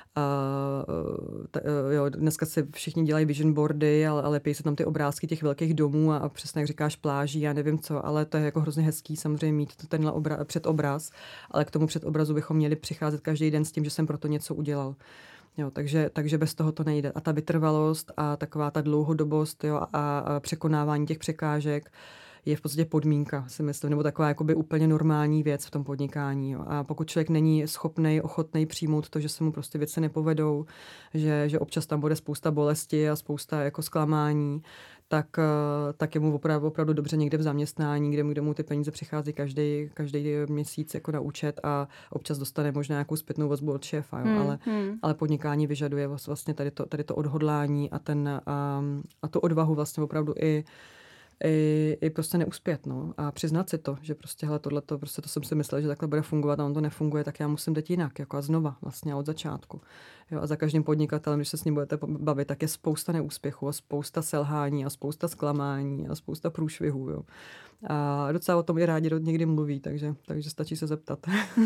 Jo, dneska si všichni dělají vision boardy, ale lepí se tam ty obrázky těch velkých domů a přesně jak říkáš pláží, já nevím co, ale to je jako hrozně hezký samozřejmě mít tenhle předobraz, ale k tomu předobrazu bychom měli přicházet každý den s tím, že jsem pro to něco udělal. Jo, takže bez toho to nejde. A ta vytrvalost a taková ta dlouhodobost, jo, a překonávání těch překážek je v podstatě podmínka, si myslím, nebo taková jakoby úplně normální věc v tom podnikání. Jo. A pokud člověk není schopnej, ochotnej přijmout to, že se mu prostě věci nepovedou, že občas tam bude spousta bolesti a spousta jako zklamání, tak je mu opravdu dobře někde v zaměstnání, kde mu ty peníze přichází každý měsíc jako na účet a občas dostane možná nějakou zpětnou vazbu od šéfa. Jo. Ale podnikání vyžaduje vlastně tady to odhodlání a tu odvahu vlastně opravdu i prostě neuspět, no. A přiznat si to, že prostě tohleto, prostě to jsem si myslela, že takhle bude fungovat a on to nefunguje, tak já musím jít jinak, jako a znova, vlastně od začátku. Jo, a za každým podnikatelem, když se s ním budete bavit, tak je spousta neúspěchů a spousta selhání a spousta zklamání a spousta průšvihů, jo. A docela o tom i rádi někdy mluví, takže stačí se zeptat.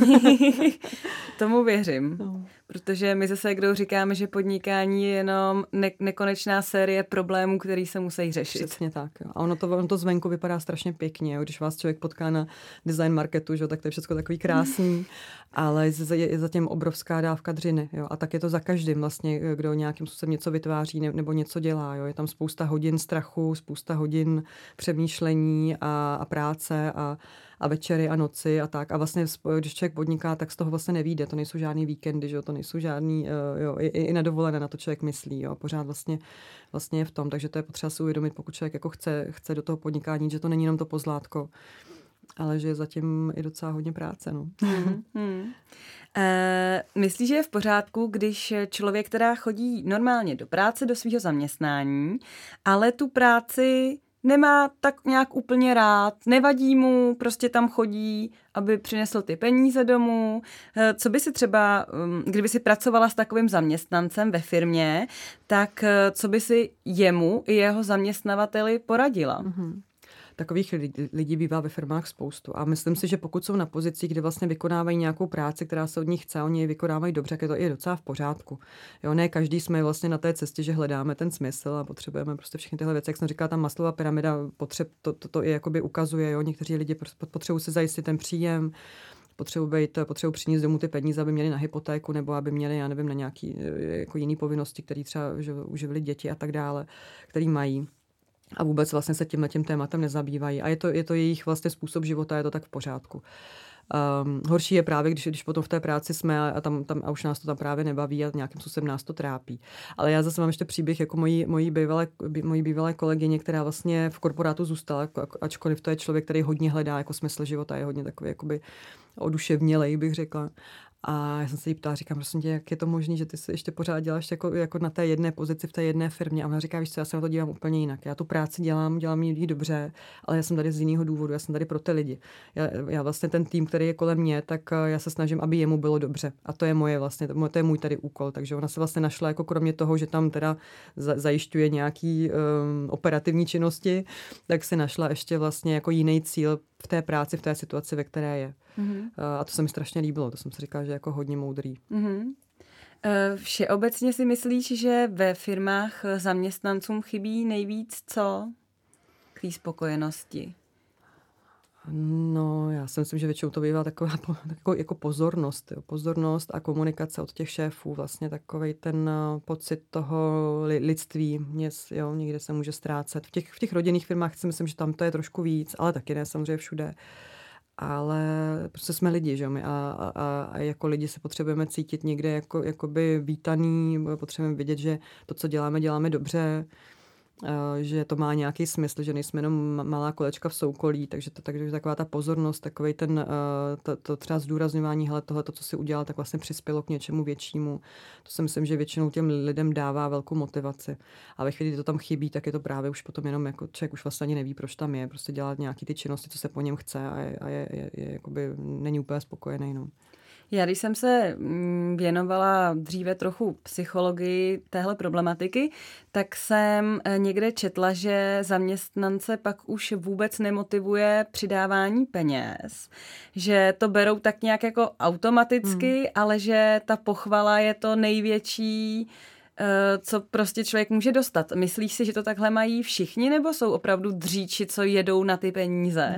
Tomu věřím, protože my zase kdo říkáme, že podnikání je jenom nekonečná série problémů, který se musí řešit. Přesně tak. Jo. A ono to zvenku vypadá strašně pěkně, jo. Když vás člověk potká na design marketu, že, tak to je všechno takový krásný, ale je zatím obrovská dávka dřiny. Jo. A tak je to za každým vlastně, kdo nějakým způsobem něco vytváří nebo něco dělá. Jo. Je tam spousta hodin strachu, spousta hodin přemýšlení a práce a večery a noci a tak. A vlastně, když člověk podniká, tak z toho vlastně nevyjde. To nejsou žádný víkendy, že? To nejsou žádný, jo, i na dovolené na to člověk myslí. Jo? Pořád vlastně je v tom. Takže to je potřeba si uvědomit, pokud člověk jako chce do toho podnikání, že to není jenom to pozlátko, ale že je zatím i docela hodně práce. No. Myslíš, že je v pořádku, když člověk teda chodí normálně do práce, do svého zaměstnání, ale tu práci nemá tak nějak úplně rád, nevadí mu, prostě tam chodí, aby přinesl ty peníze domů. Co by si třeba, kdyby si pracovala s takovým zaměstnancem ve firmě, tak co by si jemu i jeho zaměstnavateli poradila? Mm-hmm. Takových lidí bývá ve firmách spoustu. A myslím si, že pokud jsou na pozici, kde vlastně vykonávají nějakou práci, která se od nich chce, oni ji vykonávají dobře, tak je to i docela v pořádku. Jo, ne každý jsme vlastně na té cestě, že hledáme ten smysl a potřebujeme prostě všechny tyhle věci. Jak jsem říkala, ta Maslova pyramida potřeb, to i jakoby ukazuje. Jo. Někteří lidi potřebují si zajistit ten příjem, potřebují přinést domů ty peníze, aby měli na hypotéku nebo aby měli, já nevím, na nějaký jako jiný povinnosti, které třeba uživili děti a tak dále, který mají. A vůbec vlastně se tímhletím tématem nezabývají. A je to jejich vlastně způsob života, je to tak v pořádku. Horší je právě, když potom v té práci jsme a už nás to tam právě nebaví a nějakým způsobem nás to trápí. Ale já zase mám ještě příběh jako mojí bývalé kolegyně, která vlastně v korporátu zůstala, ačkoliv to je člověk, který hodně hledá jako smysl života, je hodně takový jakoby oduševnělej, bych řekla. A já jsem se jí ptala, říkám, prosím tě, jak je to možné, že ty se ještě pořád děláš jako na té jedné pozici v té jedné firmě. A ona říká, víš co, já se na to dívám úplně jinak. Já tu práci dělám ji dobře, ale já jsem tady z jiného důvodu, já jsem tady pro ty lidi. Já vlastně ten tým, který je kolem mě, tak já se snažím, aby jemu bylo dobře. A to je moje vlastně, to je můj tady úkol. Takže ona se vlastně našla jako kromě toho, že tam teda zajišťuje nějaký operativní činnosti, tak se našla ještě vlastně jako jiný cíl v té práci, v té situaci, ve které je. Mm-hmm. A to se mi strašně líbilo, to jsem si říkala, že je jako hodně moudrý. Mm-hmm. Všeobecně si myslíš, že ve firmách zaměstnancům chybí nejvíc co k té spokojenosti? No, já si myslím, že většinou to bývá taková jako pozornost. Jo. Pozornost a komunikace od těch šéfů. Vlastně takovej ten pocit toho lidství. Jo, někde se může ztrácet. V těch rodinných firmách si myslím, že tam to je trošku víc, ale taky ne samozřejmě všude. Ale prostě jsme lidi, že jo, my a jako lidi se potřebujeme cítit někde jakoby vítaný, potřebujeme vědět, že to, co děláme dobře že to má nějaký smysl, že nejsme jenom malá kolečka v soukolí, takže taková ta pozornost, takovej to třeba zdůrazňování, hele, tohle, co si udělal, tak vlastně přispělo k něčemu většímu. To si myslím, že většinou těm lidem dává velkou motivaci. A ve chvíli, kdy to tam chybí, tak je to právě už potom jenom jako člověk už vlastně ani neví, proč tam je, prostě dělat nějaký ty činnosti, co se po něm chce a je jakoby není úplně spokojený. No. Já když jsem se věnovala dříve trochu psychologii téhle problematiky, tak jsem někde četla, že zaměstnance pak už vůbec nemotivuje přidávání peněz, že to berou tak nějak jako automaticky, ale že ta pochvala je to největší, co prostě člověk může dostat. Myslíš si, že to takhle mají všichni, nebo jsou opravdu dříči, co jedou na ty peníze?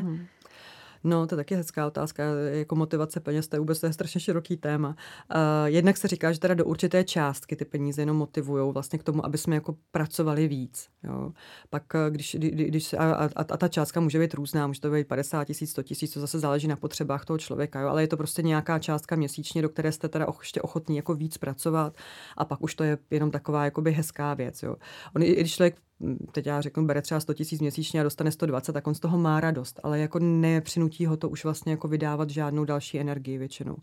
No, to je taky hezká otázka, jako motivace peněz, to je strašně široký téma. Jednak se říká, že teda do určité částky ty peníze jenom motivujou vlastně k tomu, aby jsme jako pracovali víc. Jo. Pak, když a ta částka může být různá, může to být 50 000, 100 000, to zase záleží na potřebách toho člověka, jo. Ale je to prostě nějaká částka měsíčně, do které jste teda ještě ochotní jako víc pracovat a pak už to je jenom taková jakoby hezká věc. Jo. I když člověk teď já řeknu, bere třeba 100 000 měsíčně a dostane 120, tak on z toho má radost, ale jako nepřinutí ho to už vlastně jako vydávat žádnou další energii většinou.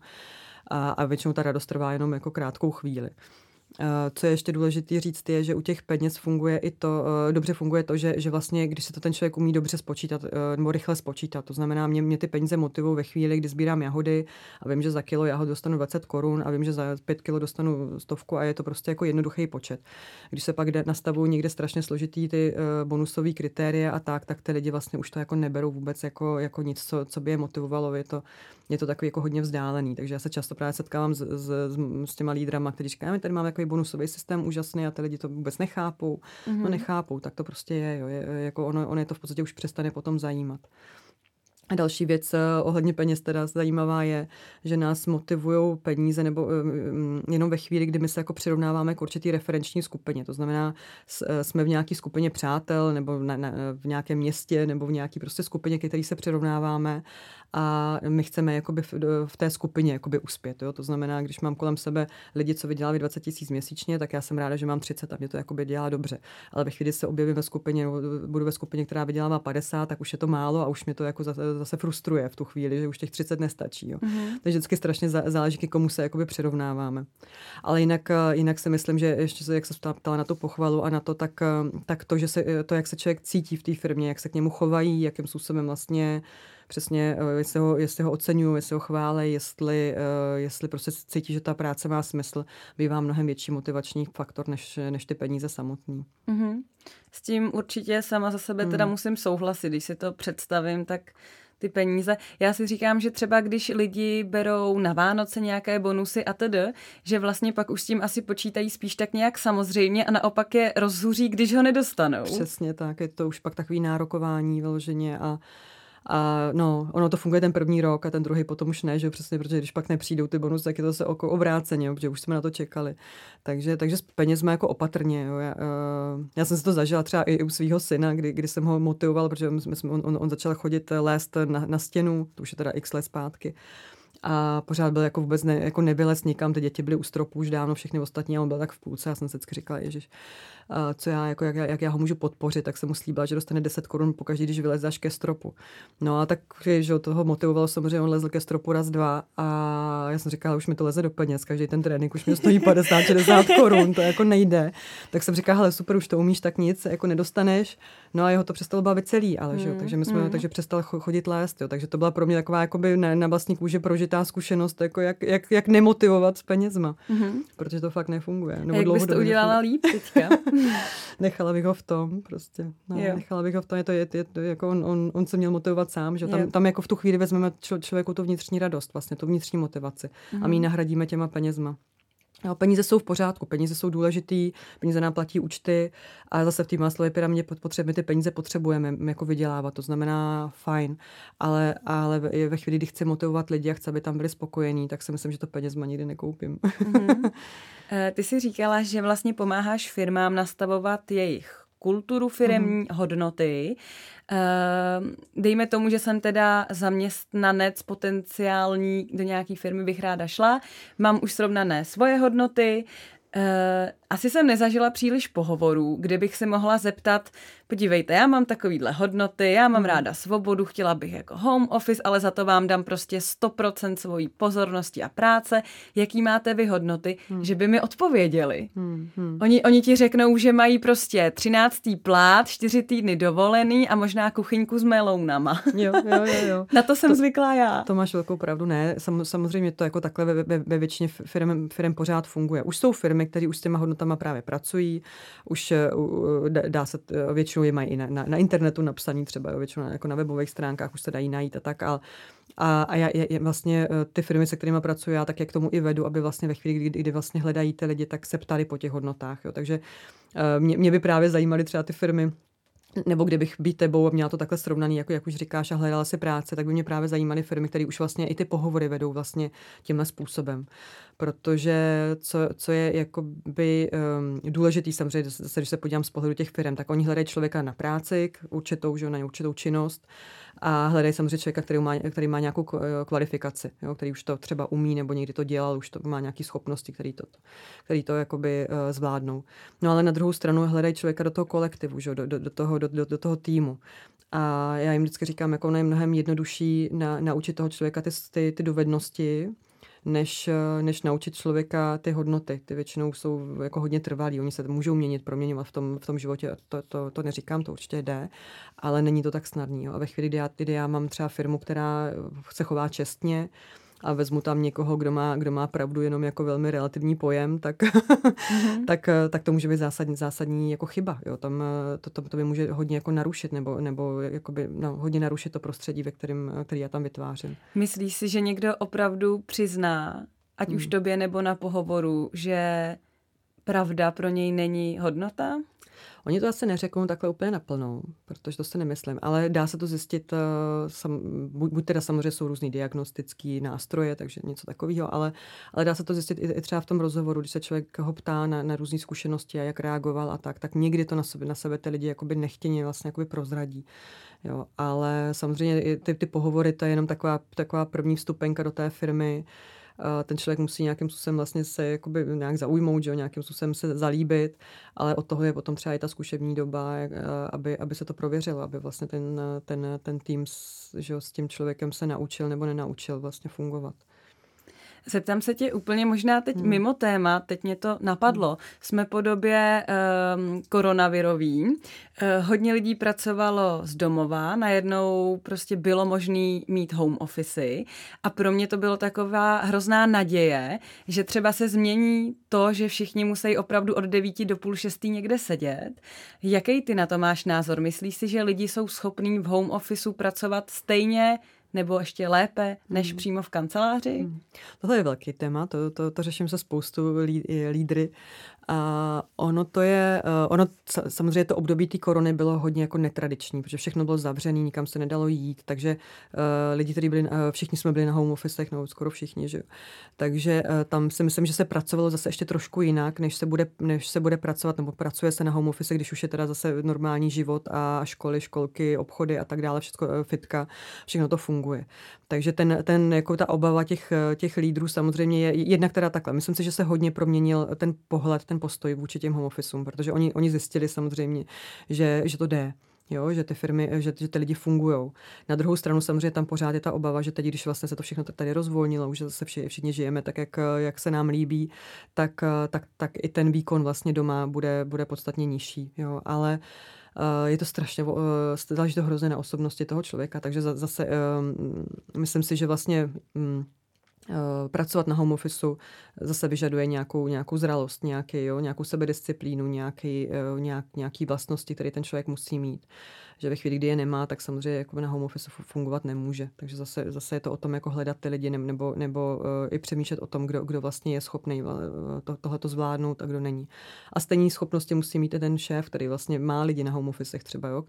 A většinou ta radost trvá jenom jako krátkou chvíli. Co je ještě důležité říct, je, že u těch peněz funguje i to, dobře funguje to, že vlastně, když se to ten člověk umí dobře spočítat nebo rychle spočítat, to znamená, mě ty peníze motivují ve chvíli, kdy sbírám jahody a vím, že za kilo jahod dostanu 20 korun a vím, že za 5 kilo dostanu 100 a je to prostě jako jednoduchý počet. Když se pak nastavují někde strašně složitý ty bonusové kritéria a tak ty lidi vlastně už to jako neberou vůbec jako nic, co by je motivovalo, je to takový jako hodně vzdálený, takže já se často právě setkávám s těma lídrama, kteří říkají, tady máme takový bonusový systém úžasný a ty lidi to vůbec nechápou. No nechápou, tak to prostě je. Jo. Jako ono je to v podstatě už přestane potom zajímat. A další věc ohledně peněz teda zajímavá je, že nás motivují peníze nebo jenom ve chvíli, kdy my se jako přirovnáváme k určitý referenční skupině. To znamená, jsme v nějaké skupině přátel nebo v nějakém městě nebo v nějaké prostě skupině, ke který se přirovnáváme a my chceme jakoby v té skupině jakoby uspět. Jo? To znamená, když mám kolem sebe lidi, co vydělávají 20 000 měsíčně, tak já jsem ráda, že mám 30 a mě to jakoby dělá dobře. Ale ve chvíli se objevím ve skupině, nebo budu ve skupině, která vydělává 50, tak už je to málo a už mě to jako zase frustruje v tu chvíli, že už těch 30 nestačí. Jo. Takže vždycky strašně záleží, k komu se jakoby přirovnáváme. Ale jinak si myslím, že ještě jak se ptala na tu pochvalu a na to, tak to, že jak se člověk cítí v té firmě, jak se k němu chovají, jakým způsobem vlastně přesně, jestli ho oceňují, jestli ho chválí, jestli prostě cítí, že ta práce má smysl, bývá mnohem větší motivační faktor než ty peníze samotný. S tím určitě sama za sebe teda musím souhlasit, když si to představím, tak ty peníze. Já si říkám, že třeba když lidi berou na Vánoce nějaké bonusy a td., že vlastně pak už s tím asi počítají spíš tak nějak samozřejmě a naopak je rozzuří, když ho nedostanou. Přesně tak, je to už pak takový nárokování vyloženě a no, ono to funguje ten první rok a ten druhý potom už ne, že přesně, protože když pak nepřijdou ty bonusy, tak je to zase obráceně, protože už jsme na to čekali. Takže s penězma jako opatrně. Jo. Já jsem si to zažila třeba i u svého syna, kdy jsem ho motivoval, protože on začal chodit lézt na stěnu, to už je teda x let zpátky. A pořád byl jako vůbec nevylez nikam, ty děti byly u stropu už dávno, všechny ostatní, a on byl tak v půlce. Já jsem se vždycky říkala, ježiš, co já, jako jak já ho můžu podpořit, tak jsem mu slíbila, že dostane 10 korun pokaždý, když vylezáš ke stropu. No a tak, že toho motivovalo samozřejmě, on lezl ke stropu raz, dva a já jsem říkala, už mi to leze do peněz, každý ten trénink už mi stojí 50-60 korun, to jako nejde. Tak jsem říkala, hele, super, už to umíš, tak nic, jako nedostaneš. No a jeho to přestalo bavit celý, ale že jo, takže přestal chodit lézt, jo. Takže to byla pro mě taková jakoby na vlastní kůži prožitá zkušenost, jako jak nemotivovat s penězma, protože to fakt nefunguje. Nebo jak bys to udělala líp teďka? Nechala bych ho v tom prostě. No, nechala bych ho v tom, je to jako on se měl motivovat sám, že tam jako v tu chvíli vezmeme člověku tu vnitřní radost, vlastně tu vnitřní motivaci a my ji nahradíme těma penězma. No, peníze jsou v pořádku, peníze jsou důležitý, peníze nám platí účty a zase v té Maslowově pyramidě my ty peníze potřebujeme jako vydělávat, to znamená fajn, ale ve chvíli, kdy chci motivovat lidi a chci, aby tam byli spokojení, tak si myslím, že to penězma nikdy nekoupím. Ty jsi říkala, že vlastně pomáháš firmám nastavovat jejich kulturu firemní, hodnoty. Dejme tomu, že jsem teda zaměstnanec potenciální, do nějaký firmy bych ráda šla, mám už srovnané svoje hodnoty, Asi jsem nezažila příliš pohovorů, kde bych se mohla zeptat, podívejte, já mám takovýhle hodnoty, já mám ráda svobodu, chtěla bych jako home office, ale za to vám dám prostě 100% svojí pozornosti a práce. Jaký máte vy hodnoty, že by mi odpověděli? Oni ti řeknou, že mají prostě 13. plát, 4 týdny dovolený a možná kuchyňku s melounama. Jo. Na to jsem zvyklá já. To máš velkou pravdu, ne. Samozřejmě to jako takhle ve většině firm pořád funguje. Už jsou firmy, které už s těma hodnotama právě pracují, už dá se, většinou je mají i na internetu napsaný, třeba většinou jako na webových stránkách už se dají najít a tak. A já vlastně ty firmy, se kterými pracuji, já tak jak k tomu i vedu, aby vlastně ve chvíli, kdy vlastně hledají ty lidi, tak se ptali po těch hodnotách. Jo. Takže mě by právě zajímaly třeba ty firmy, nebo kdybych být tebou a měla to takhle srovnaný, jako jak už říkáš, a hledala si práce, tak by mě právě zajímaly firmy, které už vlastně i ty pohovory vedou vlastně tímhle způsobem. Protože co je jakoby důležitý samozřejmě, když se podívám z pohledu těch firm, tak oni hledají člověka na práci, na určitou činnost a hledají samozřejmě člověka, který má nějakou kvalifikaci, jo, který už to třeba umí nebo někdy to dělal, už to má nějaké schopnosti, který to jakoby zvládnou. No ale na druhou stranu hledají člověka do toho kolektivu, že, do toho týmu. A já jim vždycky říkám, jako je mnohem jednodušší naučit toho člověka ty dovednosti, než naučit člověka ty hodnoty. Ty většinou jsou jako hodně trvalý, oni se můžou proměňovat v tom životě, to neříkám, to určitě jde, ale není to tak snadný. Jo. A ve chvíli, kdy já mám třeba firmu, která se chová čestně, a vezmu tam někoho, kdo má pravdu jenom jako velmi relativní pojem, tak to může být zásadní jako chyba. Jo. Tam to by může hodně jako narušit nebo jakoby, hodně narušit to prostředí, který já tam vytvářím. Myslíš si, že někdo opravdu přizná, ať už tobě nebo na pohovoru, že pravda pro něj není hodnota? Oni to asi neřeknou takhle úplně naplno, protože to si nemyslím, ale dá se to zjistit, buď teda samozřejmě jsou různý diagnostický nástroje, takže něco takového, ale dá se to zjistit i třeba v tom rozhovoru, když se člověk ho ptá na různé zkušenosti a jak reagoval a tak někdy to na sebe ty lidi jakoby nechtěně vlastně jakoby prozradí. Jo, ale samozřejmě ty pohovory, to je jenom taková první vstupenka do té firmy. Ten člověk musí nějakým způsobem vlastně se jakoby nějak zaujmout, že jo, nějakým způsobem se zalíbit, ale od toho je potom třeba i ta zkušební doba, aby se to prověřilo, aby vlastně ten tým že jo, s tím člověkem se naučil nebo nenaučil vlastně fungovat. Zeptám se tě úplně možná teď mimo téma, teď mě to napadlo. Jsme po době koronavirový. Hodně lidí pracovalo z domova, najednou prostě bylo možné mít home office a pro mě to bylo taková hrozná naděje, že třeba se změní to, že všichni musí opravdu od 9 do 5:30 někde sedět. Jaký ty na to máš názor? Myslíš si, že lidi jsou schopní v home officeu pracovat stejně nebo ještě lépe, než přímo v kanceláři? Tohle je velký téma, to řeším se spoustu lídry. A ono samozřejmě to období té korony bylo hodně jako netradiční, protože všechno bylo zavřené, nikam se nedalo jít, takže lidi, kteří byli, všichni jsme byli na home officech, no skoro všichni, že jo. Takže tam si myslím, že se pracovalo zase ještě trošku jinak, než se bude pracovat, nebo pracuje se na home office, když už je teda zase normální život a školy, školky, obchody a tak dále, všechno fitka, všechno to funguje. Takže jako ta obava těch lídrů samozřejmě je jedna, která takhle. Myslím si, že se hodně proměnil ten pohled, ten postoj vůči těm home officeům, protože oni zjistili samozřejmě, že to jde. Jo, že ty firmy, že ty lidi fungujou. Na druhou stranu samozřejmě tam pořád je ta obava, že teď, když vlastně se to všechno tady rozvolnilo, už zase všichni žijeme tak, jak se nám líbí, tak i ten výkon vlastně doma bude podstatně nižší. Jo, ale je to strašně, záleží to hrozně na osobnosti toho člověka, takže zase myslím si, že vlastně pracovat na home officeu zase vyžaduje nějakou zralost, nějakou sebedisciplínu, nějaký vlastnosti, které ten člověk musí mít. Že ve chvíli, kdy je nemá, tak samozřejmě jako na home office fungovat nemůže. Takže zase je to o tom, jako hledat ty lidi nebo i přemýšlet o tom, kdo vlastně je schopný tohleto zvládnout a kdo není. A stejné schopnosti musí mít i ten šéf, který vlastně má lidi na home officech třeba, jo,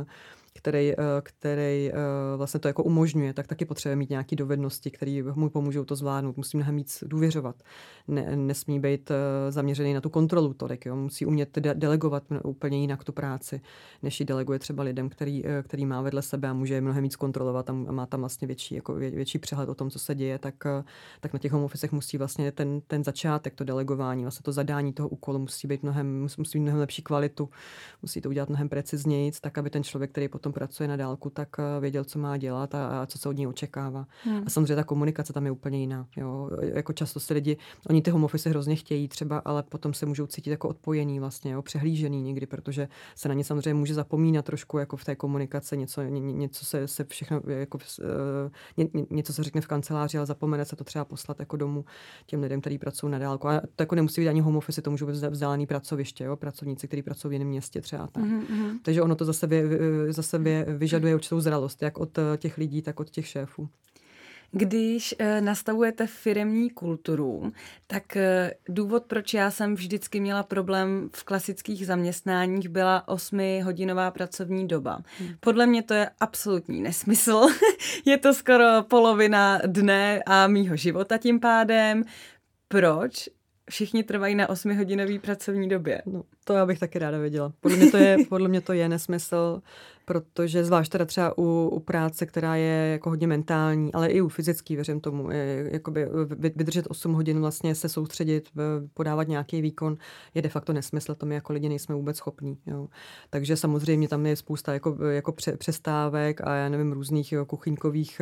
který vlastně to jako umožňuje, tak taky potřebuje mít nějaké dovednosti, které mu pomůžou to zvládnout. Musí mnohem víc důvěřovat. Nesmí být zaměřený na tu kontrolu tolik. Jo. Musí umět delegovat úplně jinak tu práci, než ji deleguje třeba lidem, lidem, který má vedle sebe a může mnohem víc kontrolovat a má tam vlastně větší přehled o tom, co se děje, tak na těch home officech musí vlastně ten začátek, to delegování, vlastně to zadání toho úkolu musí mít mnohem lepší kvalitu, musí to udělat mnohem precizněji, tak aby ten člověk, který potom pracuje na dálku, tak věděl, co má dělat a co se od něj očekává. A samozřejmě ta komunikace tam je úplně jiná. Jo. Jako často se lidi, oni ty home office hrozně chtějí třeba, ale potom se můžou cítit jako odpojení vlastně, jo, přehlížený někdy, protože se na ně samozřejmě může zapomínat trošku jako v té komunikaci, něco se všechno jako něco se řekne v kanceláři, ale zapomene se to třeba poslat jako domů těm lidem, kteří pracují na dálku. A to jako nemusí být ani home office, to můžou být vzdálený pracoviště, jo, pracovníci, kteří pracují v jiném městě třeba tak. Takže ono to zase vyžaduje určitou zralost, jak od těch lidí, tak od těch šéfů. Když nastavujete firemní kulturu, tak důvod, proč já jsem vždycky měla problém v klasických zaměstnáních, byla 8hodinová pracovní doba. Podle mě to je absolutní nesmysl. Je to skoro polovina dne a mýho života tím pádem. Proč všichni trvají na 8hodinové pracovní době? No, to já bych taky ráda věděla. Podle mě to je nesmysl, protože zvlášť teda třeba u práce, která je jako hodně mentální, ale i u fyzický, věřím tomu, jakoby vydržet 8 hodin, vlastně se soustředit, podávat nějaký výkon, je de facto nesmysl, to my jako lidi nejsme vůbec schopní. Jo. Takže samozřejmě tam je spousta jako přestávek a já nevím, různých kuchyňkových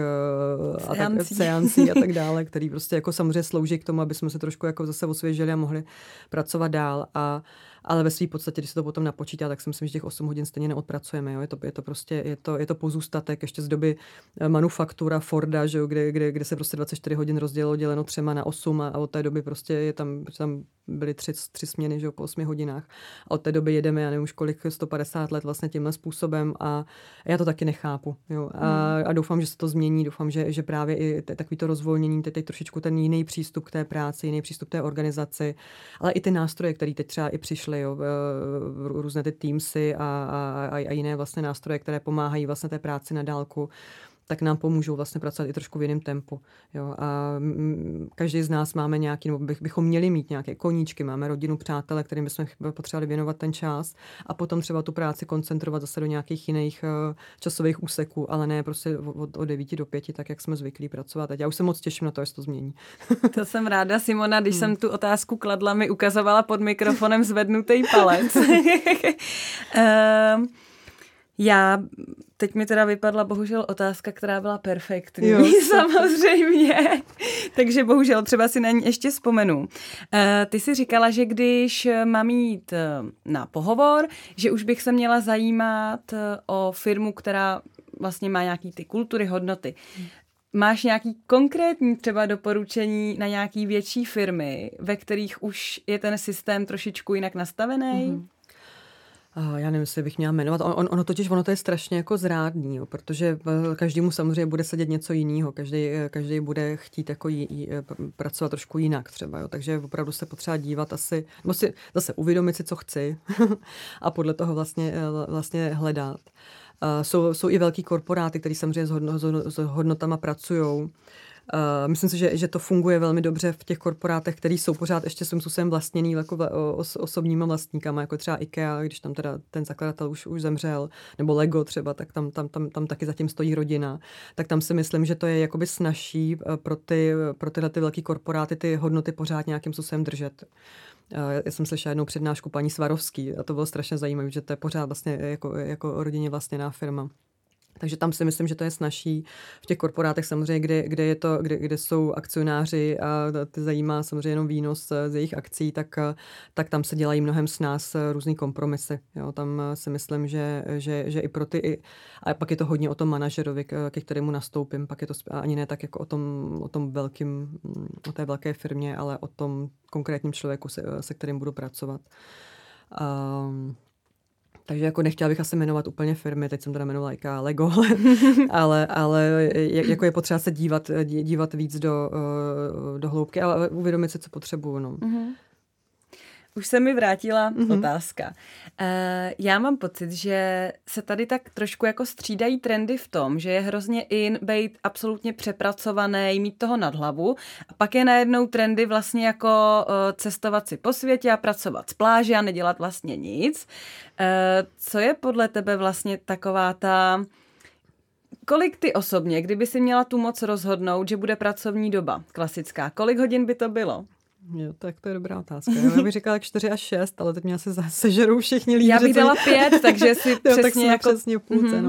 seancí a tak dále, který prostě jako samozřejmě slouží k tomu, aby jsme se trošku jako zase osvěžili a mohli pracovat dál. Ale ve své podstatě, když se to potom napočítá, tak si myslím, že těch 8 hodin stejně neodpracujeme. Jo? Je to pozůstatek ještě z doby manufaktura Forda, že jo? Kde se prostě 24 hodin děleno 3 na 8 a od té doby prostě tam byly 3 směny, že jo? Po 8 hodinách. A od té doby jedeme, já nevím už kolik, 150 let vlastně tímhle způsobem a já to taky nechápu. Jo? A doufám, že se to změní, doufám, že právě i takový to rozvolnění, teď trošičku ten jiný přístup k té práci, jiný přístup k té organizaci, ale i ty nástroje, které teď třeba i přišly, jo, různé ty Teamsy a jiné vlastně nástroje, které pomáhají vlastně té práci na dálku, tak nám pomůžou vlastně pracovat i trošku v jiném tempu. Jo. A každý z nás máme nějaký, nebo bychom měli mít nějaké koníčky, máme rodinu, přátele, kterým bychom potřebovali věnovat ten čas a potom třeba tu práci koncentrovat zase do nějakých jiných časových úseků, ale ne prostě od 9 do 5, tak jak jsme zvyklí pracovat. A já už se moc těším na to, jestli to změní. To jsem ráda, Simona, když jsem tu otázku kladla, mi ukazovala pod mikrofonem zvednutý palec. Teď mi teda vypadla bohužel otázka, která byla perfektní, jo, samozřejmě. Takže bohužel třeba si na ní ještě vzpomenu. Ty jsi říkala, že když mám jít na pohovor, že už bych se měla zajímat o firmu, která vlastně má nějaký ty kultury, hodnoty. Máš nějaký konkrétní třeba doporučení na nějaký větší firmy, ve kterých už je ten systém trošičku jinak nastavený? Já nevím, jestli bych měla jmenovat. Ono to je strašně jako zrádný, jo, protože každému samozřejmě bude sedět něco jiného. Každý bude chtít jako pracovat trošku jinak třeba. Jo. Takže opravdu se potřeba dívat asi, nebo si zase uvědomit si, co chci a podle toho vlastně hledat. Jsou i velký korporáty, který samozřejmě s hodnotama pracujou. Myslím si, že to funguje velmi dobře v těch korporátech, který jsou pořád ještě svým způsobem vlastněný jako osobníma vlastníkama, jako třeba IKEA, když tam teda ten zakladatel už zemřel, nebo Lego třeba, tak tam taky zatím stojí rodina. Tak tam si myslím, že to je jakoby snazší pro tyhle ty velký korporáty ty hodnoty pořád nějakým způsobem držet. Já jsem slyšela jednou přednášku paní Svarovský a to bylo strašně zajímavé, že to je pořád vlastně jako rodině vlastněná firma. Takže tam si myslím, že to je snazší v těch korporátech samozřejmě, kde jsou akcionáři a ty zajímá samozřejmě jenom výnos z jejich akcí, tak tam se dělají mnohem s nás různý kompromisy. Jo, tam si myslím, že i pro ty, a pak je to hodně o tom manažerovi, ke kterému nastoupím, pak je to ani ne tak jako o tom o té velké firmě, ale o tom konkrétním člověku, se kterým budu pracovat. Takže jako nechtěla bych asi jmenovat úplně firmy, teď jsem teda jmenovala IKEA, Lego, ale jako je potřeba se dívat víc do hloubky, ale uvědomit si, co potřebuju. No. Už se mi vrátila otázka. Já mám pocit, že se tady tak trošku jako střídají trendy v tom, že je hrozně in být absolutně přepracovaný, mít toho nad hlavu a pak je najednou trendy vlastně jako cestovat si po světě a pracovat z pláže a nedělat vlastně nic. Co je podle tebe vlastně taková ta... Kolik ty osobně, kdyby si měla tu moc rozhodnout, že bude pracovní doba klasická, kolik hodin by to bylo? Jo, tak to je dobrá otázka. Já bych říkala 4 až 6, ale teď mě asi sežerou všichni lídři. Já bych dala 5, takže si přesně tak jako... přesně v půlce,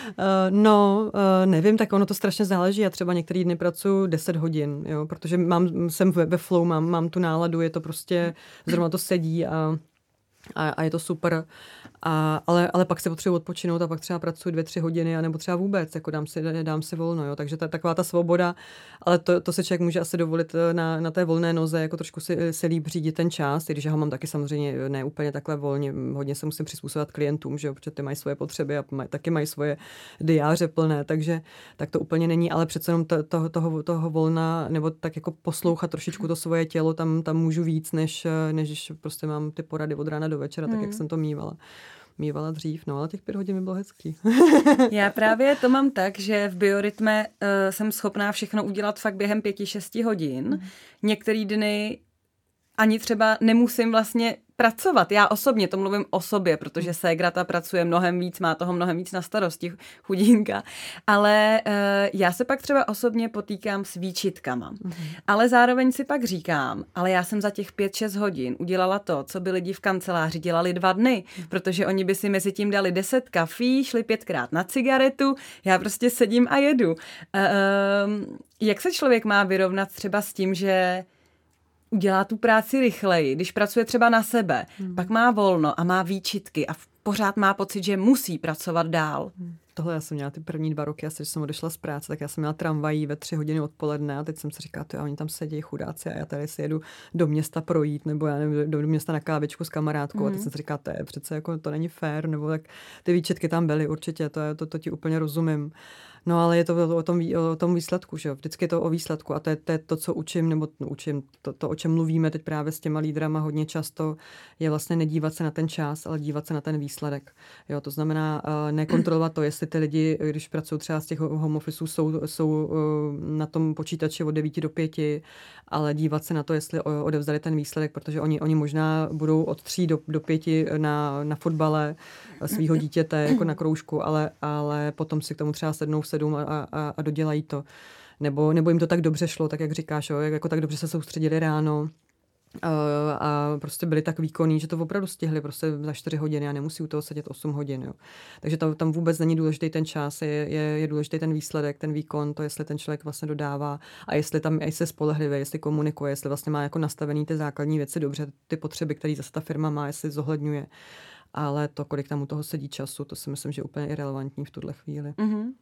nevím, tak ono to strašně záleží. Já třeba některý dny pracuji 10 hodin, jo, protože jsem ve flow, mám tu náladu, je to prostě, zrovna to sedí a je to super. Ale pak se potřebuji odpočinout a pak třeba pracuji 2-3 hodiny, anebo třeba vůbec, jako dám si volno, jo. Takže taková ta svoboda, ale to se člověk může asi dovolit na té volné noze, jako trošku si líp řídit ten čas, i když já ho mám taky samozřejmě ne úplně takhle volně, hodně se musím přizpůsobovat klientům, že jo, protože ty mají svoje potřeby a taky mají svoje diáře plné, takže tak to úplně není, ale přece jenom toho volna, nebo tak jako poslouchat trošičku to svoje tělo, tam můžu víc, než když prostě mám ty porady od rána do večera, tak jak jsem to mívala dřív, ale těch 5 hodin mi bylo hezký. Já právě to mám tak, že v biorytme jsem schopná všechno udělat fakt během 5-6 hodin. Některý dny ani třeba nemusím vlastně pracovat. Já osobně, to mluvím o sobě, protože ségra ta pracuje mnohem víc, má toho mnohem víc na starosti, chudinka. Ale já se pak třeba osobně potýkám s výčitkama. Ale zároveň si pak říkám, ale já jsem za těch 5-6 hodin udělala to, co by lidi v kanceláři dělali 2 dny, protože oni by si mezi tím dali 10 kafí, šli 5krát na cigaretu, já prostě sedím a jedu. Jak se člověk má vyrovnat třeba s tím, že udělá tu práci rychleji, když pracuje třeba na sebe, pak má volno a má výčitky a pořád má pocit, že musí pracovat dál. Tohle já jsem měla ty první 2 roky, když jsem odešla z práce, tak já jsem měla tramvají ve 3 hodiny odpoledne a teď jsem si říkala, oni tam sedí chudáci a já tady si jedu do města projít, nebo já nevím, do města na kávičku s kamarádkou a teď jsem si říkala, to je přece jako to není fér, nebo tak ty výčetky tam byly určitě, to ti úplně rozumím. No ale je to o tom výsledku, že jo? Vždycky je to o výsledku a to je to, co učím, nebo učím, to, o čem mluvíme teď právě s těma lídrama hodně často, je vlastně nedívat se na ten čas, ale dívat se na ten výsledek. Jo, to znamená nekontrolovat to, jestli ty lidi, když pracují třeba z těch home officeů, jsou na tom počítači od 9 do 5, ale dívat se na to, jestli odevzdali ten výsledek, protože oni možná budou od 3 do 5 na fotbale svýho dítěte, jako na kroužku, ale potom si k tomu třeba sednou v 7 a dodělají to. Nebo jim to tak dobře šlo, tak jak říkáš, jo, jako tak dobře se soustředili ráno a prostě byli tak výkonní, že to opravdu stihli prostě za 4 hodiny a nemusí u toho sedět 8 hodin. Jo. Takže tam vůbec není důležitý ten čas, je důležitý ten výsledek, ten výkon, to, jestli ten člověk vlastně dodává a jestli tam je spolehlivý, jestli komunikuje, jestli vlastně má jako nastavený ty základní věci dobře, ty potřeby, které zase ta firma má, jestli zohledňuje. Ale to, kolik tam u toho sedí času, to si myslím, že je úplně irelevantní v tuhle chvíli.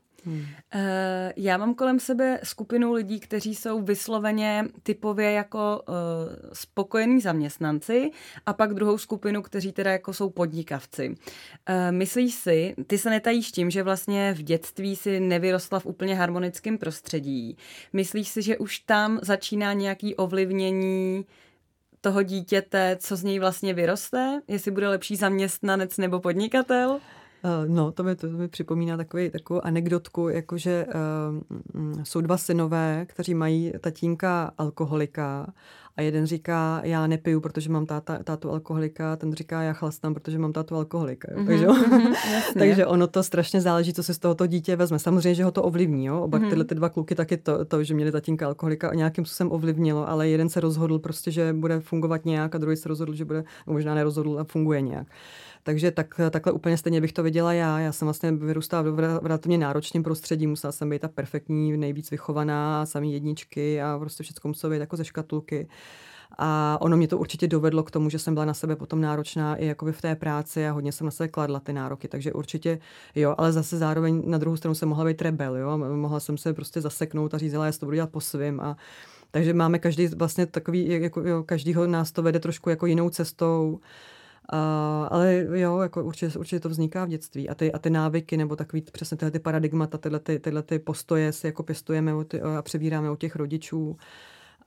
Já mám kolem sebe skupinu lidí, kteří jsou vysloveně typově jako spokojení zaměstnanci a pak druhou skupinu, kteří teda jako jsou podnikavci. Myslíš si, ty se netajíš tím, že vlastně v dětství si nevyrostla v úplně harmonickém prostředí. Myslíš si, že už tam začíná nějaký ovlivnění toho dítěte, co z něj vlastně vyroste? Jestli bude lepší zaměstnanec nebo podnikatel? No, to mi připomíná takovou anekdotku, jakože jsou 2 synové, kteří mají tatínka alkoholika a jeden říká, já nepiju, protože mám tátu alkoholika, ten říká, já chlastám, protože mám tátu alkoholika. Jo? Takže ono to strašně záleží, co si z tohoto dítě vezme. Samozřejmě, že ho to ovlivní. Jo? Oba tyhle 2 kluky taky to, že měli tatínka alkoholika a nějakým způsobem ovlivnilo, ale jeden se rozhodl prostě, že bude fungovat nějak a druhý se rozhodl, že bude, možná nerozhodl a funguje nějak. Takže takhle úplně stejně bych to viděla já. Já jsem vlastně vyrůstala v relativně náročném prostředí, musela jsem být ta perfektní, nejvíc vychovaná, samý jedničky a prostě všechno muselo být jako ze škatulky. A ono mě to určitě dovedlo k tomu, že jsem byla na sebe potom náročná i jakoby v té práci a hodně jsem na sebe kladla ty nároky, takže určitě jo, ale zase zároveň na druhou stranu jsem mohla být rebel, jo, mohla jsem se prostě zaseknout a řízala, já to budu dělat po svým a takže máme každý vlastně takový, jako jo, každýho nás to vede trošku jako jinou cestou. Ale jo, jako určitě to vzniká v dětství. A ty návyky, nebo takový přesně ty paradigmata, tyhle ty postoje si jako pěstujeme a přebíráme od těch rodičů.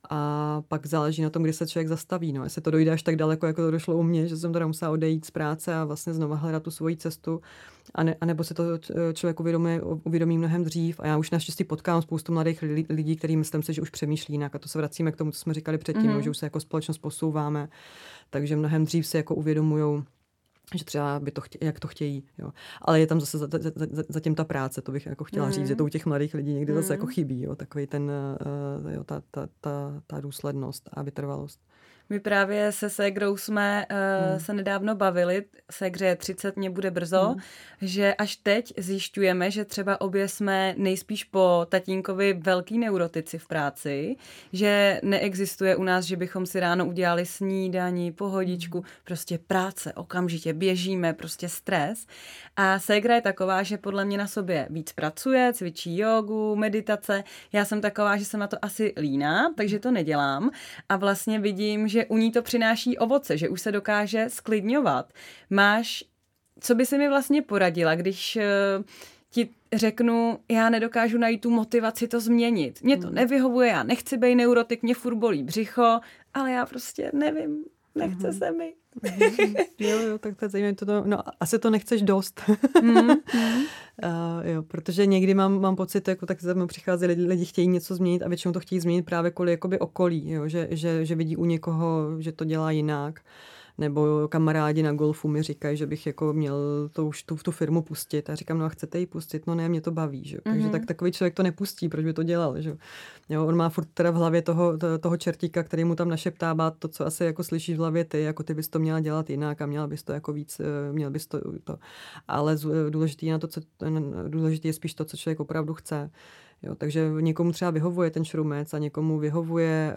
A pak záleží na tom, kdy se člověk zastaví. No. Jestli to dojde až tak daleko, jako to došlo u mě, že jsem teda musela odejít z práce a vlastně znova hledat tu svoji cestu, a nebo si to člověk uvědomí mnohem dřív. A já už naštěstí potkám spoustu mladých lidí, kteří myslím si, že už přemýšlí jinak. A to se vracíme k tomu, co jsme říkali předtím, že už se jako společnost posouváme, takže mnohem dřív si jako uvědomujou, že třeba by to jak to chtějí. Jo. Ale je tam zase zatím ta práce, to bych jako chtěla říct, že to u těch mladých lidí někdy zase jako chybí. Jo. Takový ta důslednost a vytrvalost. My právě se ségrou jsme se nedávno bavili, ségře je 30, mě bude brzo, že až teď zjišťujeme, že třeba obě jsme nejspíš po tatínkovi velký neurotici v práci, že neexistuje u nás, že bychom si ráno udělali snídani, pohodičku, prostě práce, okamžitě běžíme, prostě stres. A ségra je taková, že podle mě na sobě víc pracuje, cvičí jogu, meditace. Já jsem taková, že jsem na to asi líná, takže to nedělám. A vlastně vidím, že u ní to přináší ovoce, že už se dokáže sklidňovat. Co by si mi vlastně poradila, když ti řeknu, já nedokážu najít tu motivaci to změnit. Mně to nevyhovuje, já nechci být neurotik, mě furt bolí břicho, ale já prostě nevím, nechce se mi. Jo, tak to je zajímavé. No, asi to nechceš dost. Jo, protože někdy mám pocit, jako tak za mnou přichází lidi chtějí něco změnit a většinou to chtějí změnit právě kvůli jakoby okolí, jo, že vidí u někoho, že to dělá jinak. Nebo kamarádi na golfu mi říkají, že bych jako měl tu firmu pustit. A říkám, no a chcete ji pustit? No ne, mě to baví. Že? Takže takový člověk to nepustí, proč by to dělal. Že? Jo, on má furt teda v hlavě toho čertíka, který mu tam našeptává to, co asi jako slyšíš v hlavě ty, jako ty bys to měla dělat jinak a měla bys to jako víc, měl bys to. Ale důležitý je spíš to, co člověk opravdu chce. Jo, takže někomu třeba vyhovuje ten šrumec a někomu vyhovuje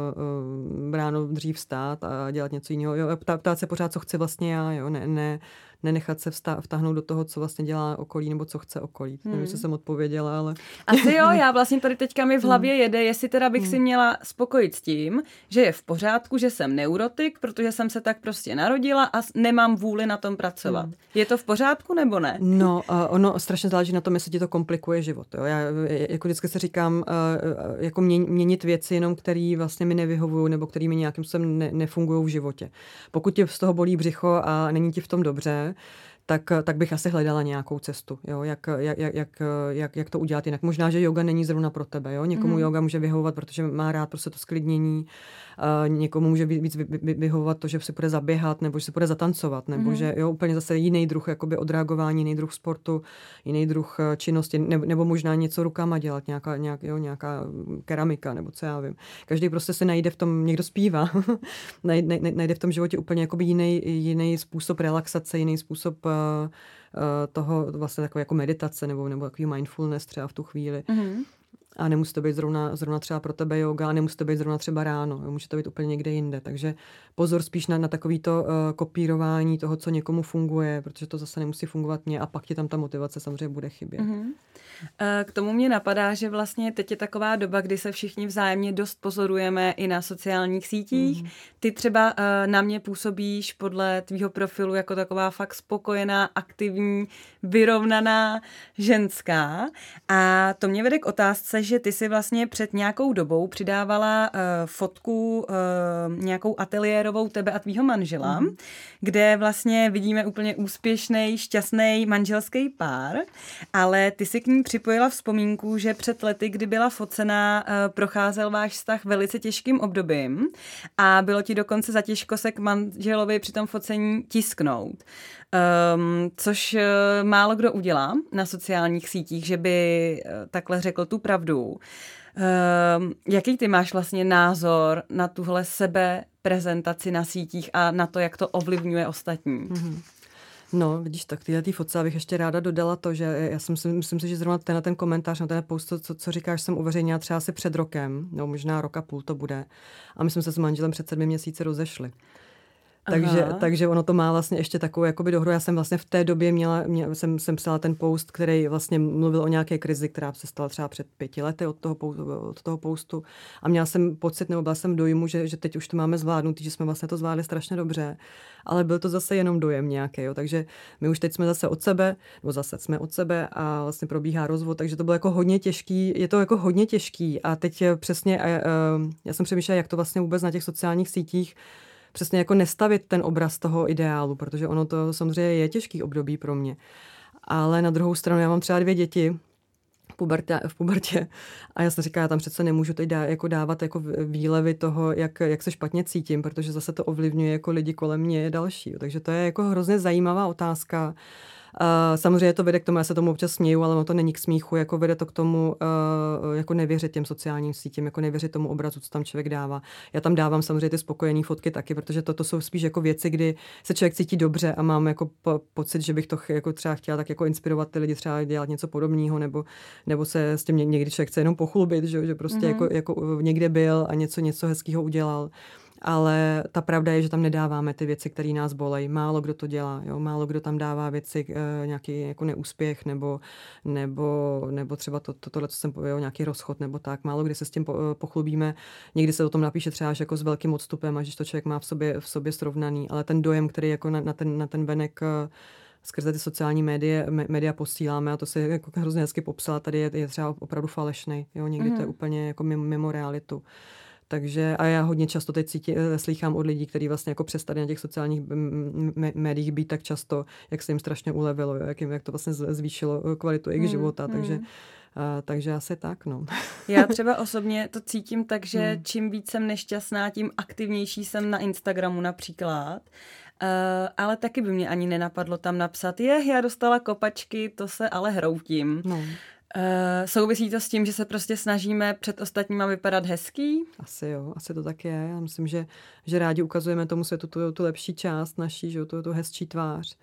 ráno dřív vstát a dělat něco jiného. Jo, ptát se pořád, co chci vlastně já, jo, nenechat se vtáhnout do toho, co vlastně dělá okolí nebo co chce okolí. Nevím, jestli jsem odpověděla, ale... Asi jo, já vlastně tady teďka mi v hlavě jede, jestli teda bych si měla spokojit s tím, že je v pořádku, že jsem neurotik, protože jsem se tak prostě narodila a nemám vůli na tom pracovat. Je to v pořádku nebo ne? No, ono strašně záleží na tom, jestli ti to komplikuje život. Jo. Já jako vždycky se říkám, jako měnit věci jenom, které vlastně mi nevyhovují nebo které mi nějakým způsobem nefungují v životě. Pokud tě z toho bolí břicho a není ti v tom dobře, tak bych asi hledala nějakou cestu, jo? Jak to udělat jinak. Možná, že yoga není zrovna pro tebe. Jo? Někomu yoga může vyhovovat, protože má rád prostě to sklidnění. Někomu může víc vyhovovat to, že si bude zaběhat, nebo že si bude zatancovat, nebo že jo, úplně zase jiný druh jakoby odreagování, jiný druh sportu, jiný druh činnosti, nebo možná něco rukama dělat, nějaká keramika, nebo co já vím. Každý prostě se najde v tom, někdo zpívá, najde v tom životě úplně jakoby jiný způsob relaxace, jiný způsob toho vlastně takové jako meditace nebo takový mindfulness třeba v tu chvíli. A nemusí to být zrovna třeba pro tebe yoga, nemusí to být zrovna třeba ráno, jo, může to být úplně někde jinde. Takže pozor spíš na takovýto kopírování toho, co někomu funguje, protože to zase nemusí fungovat mně a pak ti tam ta motivace samozřejmě bude chybět. K tomu mě napadá, že vlastně teď je taková doba, kdy se všichni vzájemně dost pozorujeme i na sociálních sítích. Ty třeba na mě působíš podle tvýho profilu jako taková fakt spokojená, aktivní, vyrovnaná ženská. A to mě vede k otázce, že ty si vlastně před nějakou dobou přidávala fotku nějakou ateliérovou tebe a tvýho manžela, kde vlastně vidíme úplně úspěšný, šťastný manželský pár, ale ty si k ní připojila vzpomínku, že před lety, kdy byla focená, procházel váš vztah velice těžkým obdobím a bylo ti dokonce za těžko se k manželovi při tom focení tisknout. Což málo kdo udělá na sociálních sítích, že by takhle řekl tu pravdu. Jaký ty máš vlastně názor na tuhle sebeprezentaci na sítích a na to, jak to ovlivňuje ostatní? No, vidíš, tak tyhle fotce bych ještě ráda dodala to, že já myslím si, že zrovna ten komentář na ten post, co říkáš, jsem uveřejnila třeba asi před rokem, no možná rok a půl to bude. A my jsme se s manželem před 7 měsíci rozešli. Takže ono to má vlastně ještě takovou jakoby dohru. Já jsem vlastně v té době jsem psala ten post, který vlastně mluvil o nějaké krizi, která se stala třeba před 5 lety od toho postu. A měla jsem pocit, nebo byla jsem dojmu, že teď už to máme zvládnutý, že jsme vlastně to zvládli strašně dobře. Ale byl to zase jenom dojem nějaký. Jo. Takže my už teď jsme zase od sebe, nebo zase jsme od sebe a vlastně probíhá rozvod, takže to bylo jako hodně těžký. Je to jako hodně těžký. A teď přesně, já jsem přemýšlela, jak to vlastně vůbec na těch sociálních sítích přesně jako nestavit ten obraz toho ideálu, protože ono to samozřejmě je těžký období pro mě. Ale na druhou stranu já mám třeba 2 děti v pubertě a já jsem říkala, já tam přece nemůžu teď dávat jako výlevy toho, jak se špatně cítím, protože zase to ovlivňuje jako lidi kolem mě další. Takže to je jako hrozně zajímavá otázka. Samozřejmě to vede k tomu, já se tomu občas směju, ale ono to není k smíchu, jako vede to k tomu, jako nevěřit těm sociálním sítím, jako nevěřit tomu obrazu, co tam člověk dává. Já tam dávám samozřejmě ty spokojené fotky taky, protože to jsou spíš jako věci, kdy se člověk cítí dobře a mám jako pocit, že bych to jako třeba chtěla tak jako inspirovat ty lidi třeba dělat něco podobného, nebo se s tím někdy člověk chce jenom pochlubit, že prostě jako někde byl a něco hezkého udělal. Ale ta pravda je, že tam nedáváme ty věci, které nás bolejí. Málo kdo to dělá. Jo? Málo kdo tam dává věci, nějaký jako neúspěch nebo třeba tohle, co jsem pověděl, nějaký rozchod nebo tak. Málo kdy se s tím pochlubíme. Někdy se o tom napíše třeba až jako s velkým odstupem, až když to člověk má v sobě srovnaný. Ale ten dojem, který jako na ten venek skrze ty sociální média posíláme, a to se jako hrozně hezky popsala, tady je třeba opravdu falešný. Jo? Někdy to je úplně jako mimo realitu. Takže a já hodně často teď slýchám od lidí, kteří vlastně jako přestali na těch sociálních médiích být tak často, jak se jim strašně ulevilo, jak to vlastně zvýšilo kvalitu jejich života, takže asi tak, no. Já třeba osobně to cítím tak, že čím víc jsem nešťastná, tím aktivnější jsem na Instagramu například. Ale taky by mě ani nenapadlo tam napsat, já dostala kopačky, to se ale hroutím. No. Souvisí to s tím, že se prostě snažíme před ostatníma vypadat hezký? Asi jo, asi to tak je. Já myslím, že rádi ukazujeme tomu světu tu lepší část naší, že tu hezčí tvář.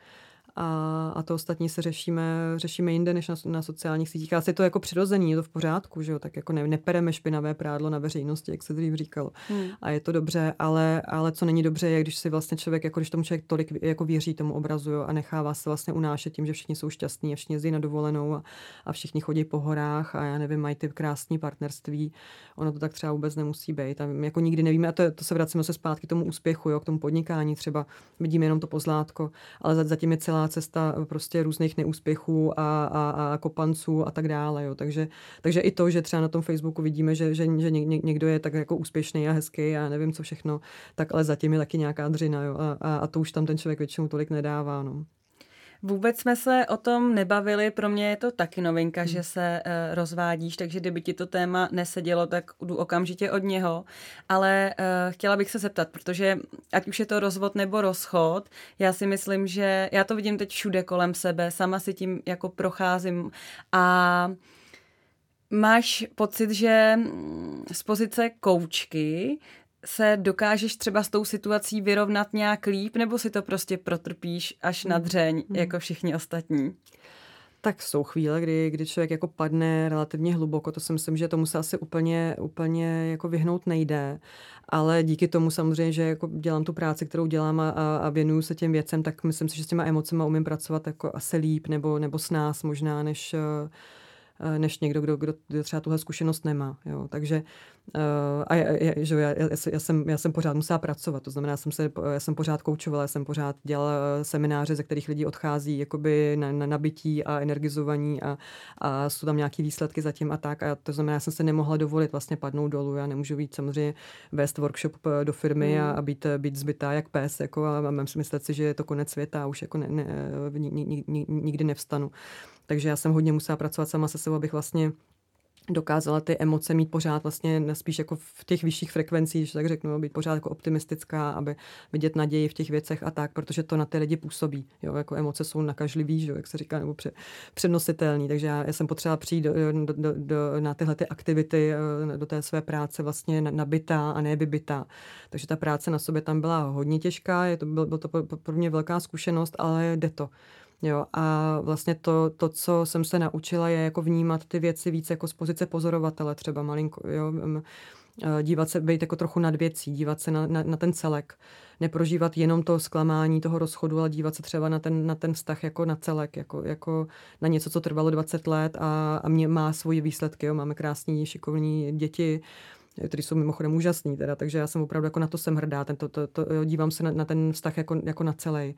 A to ostatní se řešíme jinde než na sociálních sítích. Asi je to jako přirozený, je to v pořádku, že jo? Tak jako nepereme špinavé prádlo na veřejnosti, jak se dřív říkalo. A je to dobře, ale co není dobře, je, když si vlastně člověk, jako když tomu člověk tolik jako věří tomu obrazu, jo? A nechává se vlastně unášet tím, že všichni jsou šťastní a všichni jezdí na dovolenou a všichni chodí po horách a já nevím, mají ty krásné partnerství. Ono to tak třeba vůbec nemusí být. A jako nikdy nevíme, a to se vracíme se zpátky k tomu úspěchu, jo? K tomu podnikání třeba. Vidíme jenom to pozlátko, ale zatím je celá cesta prostě různých neúspěchů a kopanců a tak dále. Jo. Takže i to, že třeba na tom Facebooku vidíme, že někdo je tak jako úspěšný a hezký a nevím co všechno, tak ale zatím je taky nějaká dřina. Jo. A to už tam ten člověk většinou tolik nedává. No. Vůbec jsme se o tom nebavili, pro mě je to taky novinka, že se rozvádíš, takže kdyby ti to téma nesedělo, tak jdu okamžitě od něho, ale chtěla bych se zeptat, protože ať už je to rozvod nebo rozchod, já si myslím, že já to vidím teď všude kolem sebe, sama si tím jako procházím a máš pocit, že z pozice koučky se dokážeš třeba s tou situací vyrovnat nějak líp, nebo si to prostě protrpíš až na dřeň, jako všichni ostatní? Tak jsou chvíle, kdy člověk jako padne relativně hluboko, to si myslím, že tomu se asi úplně jako vyhnout nejde, ale díky tomu samozřejmě, že jako dělám tu práci, kterou dělám a věnuju se těm věcem, tak myslím si, že s těma emocema umím pracovat jako asi líp nebo s nás možná, než někdo, kdo třeba tuhle zkušenost nemá. Jo. Takže já jsem pořád musela pracovat, to znamená, já jsem pořád koučovala, já jsem pořád dělala semináře, ze kterých lidi odchází jakoby na nabití a energizovaní a jsou tam nějaký výsledky zatím a tak. A to znamená, já jsem se nemohla dovolit vlastně padnout dolů. Já nemůžu být samozřejmě vést workshop do firmy a být zbytá jak pes jako, a myslet si, že je to konec světa a už jako nikdy nevstanu. Takže já jsem hodně musela pracovat sama se sebou, abych vlastně dokázala ty emoce mít pořád vlastně spíš jako v těch vyšších frekvencích, že tak řeknu, být pořád jako optimistická, aby vidět naději v těch věcech a tak, protože to na ty lidi působí. Jo, jako emoce jsou nakažlivý, že, jak se říká, nebo přenositelný, takže já jsem potřeba přijít na tyhle ty aktivity, do té své práce vlastně nabitá a ne vybitá. Takže ta práce na sobě tam byla hodně těžká, bylo to pro mě velká zkušenost, ale jde to. Jo, a vlastně to, co jsem se naučila, je jako vnímat ty věci víc jako z pozice pozorovatele třeba malinko. Jo. dívat se, být jako trochu nad věcí, dívat se na ten celek. Neprožívat jenom to zklamání toho rozchodu, ale dívat se třeba na ten vztah jako na celek, jako na něco, co trvalo 20 let a mě má svoje výsledky. Jo. Máme krásní, šikovní děti, kteří jsou mimochodem úžasní, teda, takže já jsem opravdu jako na to jsem hrdá. Dívám se na ten vztah jako na celý.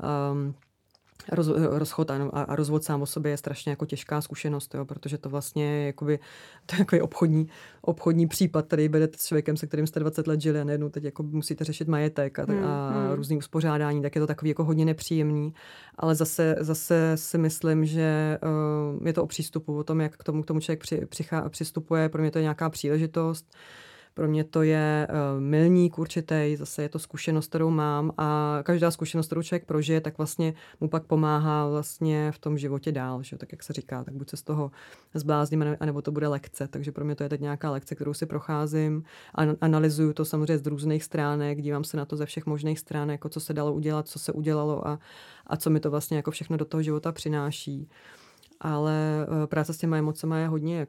Rozchod a rozvod sám o sobě je strašně jako těžká zkušenost, jo, protože to vlastně jakoby, to je jako obchodní případ, který berete s člověkem, se kterým jste 20 let žili a najednou teď jako musíte řešit majetek a různý uspořádání, tak je to takový jako hodně nepříjemný, ale zase si myslím, že je to o přístupu, o tom, jak k tomu člověk přistupuje, pro mě to je nějaká příležitost. Pro mě to je milník určitý, zase je to zkušenost, kterou mám a každá zkušenost, kterou člověk prožije, tak vlastně mu pak pomáhá vlastně v tom životě dál, že? Tak jak se říká, tak buď se z toho zblázním, anebo to bude lekce. Takže pro mě to je teď nějaká lekce, kterou si procházím, analyzuju to samozřejmě z různých stránek, dívám se na to ze všech možných stran, jako co se dalo udělat, co se udělalo a co mi to vlastně jako všechno do toho života přináší. Ale práce s těma emocema je hodně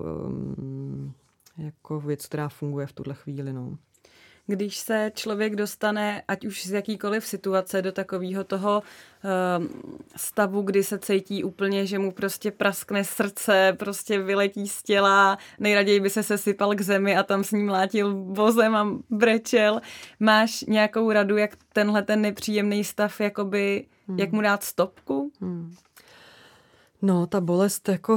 jako věc, která funguje v tuhle chvíli. No. Když se člověk dostane, ať už z jakýkoliv situace, do takového toho stavu, kdy se cítí úplně, že mu prostě praskne srdce, prostě vyletí z těla, nejraději by se sesypal k zemi a tam s ním mlátil vozem a brečel. Máš nějakou radu, jak tenhle ten nepříjemný stav, jakoby, jak mu dát stopku? No, ta bolest, jako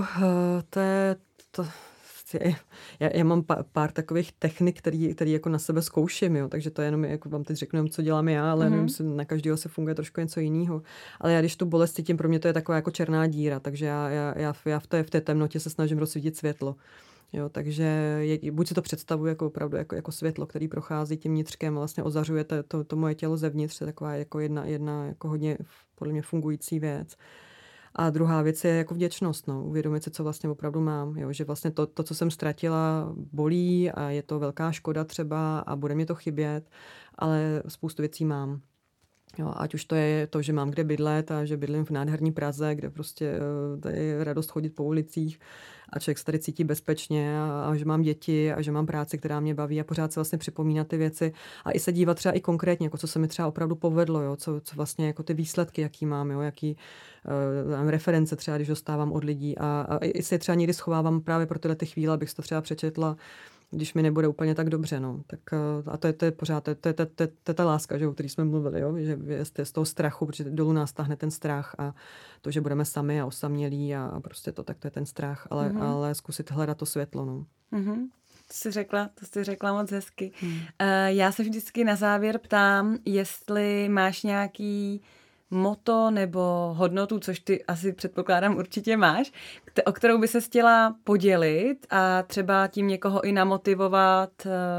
já mám pár takových technik, který jako na sebe zkouším, jo, takže to je jenom, jako vám teď řeknu, co dělám já, ale nevím, na každého se funguje trošku něco jiného. Ale já když tu bolest cítím, pro mě to je taková jako černá díra, takže já v té temnotě se snažím rozsvítit světlo. Jo, takže buď si to představuji jako opravdu jako světlo, který prochází tím vnitřkem a vlastně ozařuje to moje tělo zevnitř, to je taková jako jedna jako hodně podle mě fungující věc. A druhá věc je jako vděčnost, no. Uvědomit si, co vlastně opravdu mám, jo. Že vlastně to, co jsem ztratila, bolí a je to velká škoda třeba a bude mě to chybět, ale spoustu věcí mám. Jo, ať už to je to, že mám kde bydlet a že bydlím v nádherný Praze, kde prostě je radost chodit po ulicích a člověk se tady cítí bezpečně a že mám děti a že mám práci, která mě baví a pořád se vlastně připomínat ty věci a i se dívat třeba i konkrétně, jako co se mi třeba opravdu povedlo, jo, co vlastně jako ty výsledky, jaký mám, jo, jaký reference třeba, když dostávám od lidí a i si třeba někdy schovávám právě pro tyhle ty chvíle, abych si to třeba přečetla, když mi nebude úplně tak dobře, no. Tak, a to je pořád, to je ta láska, že, o který jsme mluvili, jo? Že z toho strachu, protože dolů nás táhne ten strach a to, že budeme sami a osamělí a prostě to je ten strach, ale zkusit hledat to světlo, no. To jsi řekla moc hezky. Já se vždycky na závěr ptám, jestli máš nějaký motto nebo hodnotu, což ty asi předpokládám určitě máš, o kterou by se chtěla podělit a třeba tím někoho i namotivovat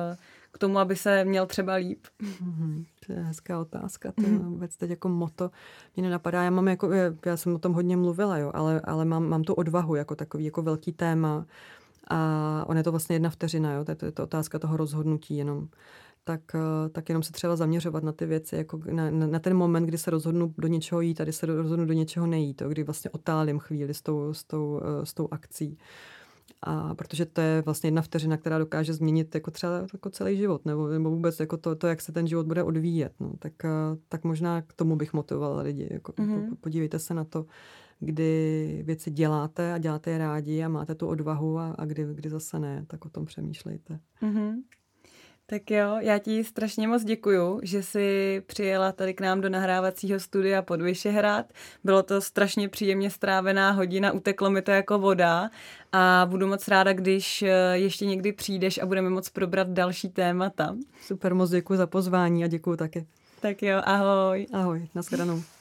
k tomu, aby se měl třeba líp. To je hezká otázka, to vůbec teď jako motto mě nenapadá. Já jsem o tom hodně mluvila, jo, ale mám tu odvahu jako takový jako velký téma a on je to vlastně 1 vteřina, jo, to je to otázka toho rozhodnutí jenom. Tak jenom se třeba zaměřovat na ty věci, jako na ten moment, kdy se rozhodnu do něčeho jít a kdy se rozhodnu do něčeho nejít, kdy vlastně otálím chvíli s tou akcí. A protože to je vlastně 1 vteřina, která dokáže změnit jako třeba jako celý život, nebo vůbec jako to, jak se ten život bude odvíjet. No. Tak možná k tomu bych motivovala lidi. Jako, podívejte se na to, kdy věci děláte a děláte je rádi a máte tu odvahu a kdy zase ne, tak o tom přemýšlejte. Tak jo, já ti strašně moc děkuju, že jsi přijela tady k nám do nahrávacího studia pod Vyšehrad. Bylo to strašně příjemně strávená hodina, uteklo mi to jako voda a budu moc ráda, když ještě někdy přijdeš a budeme moc probrat další témata. Super, moc děkuju za pozvání a děkuju taky. Tak jo, ahoj. Ahoj, nashledanou.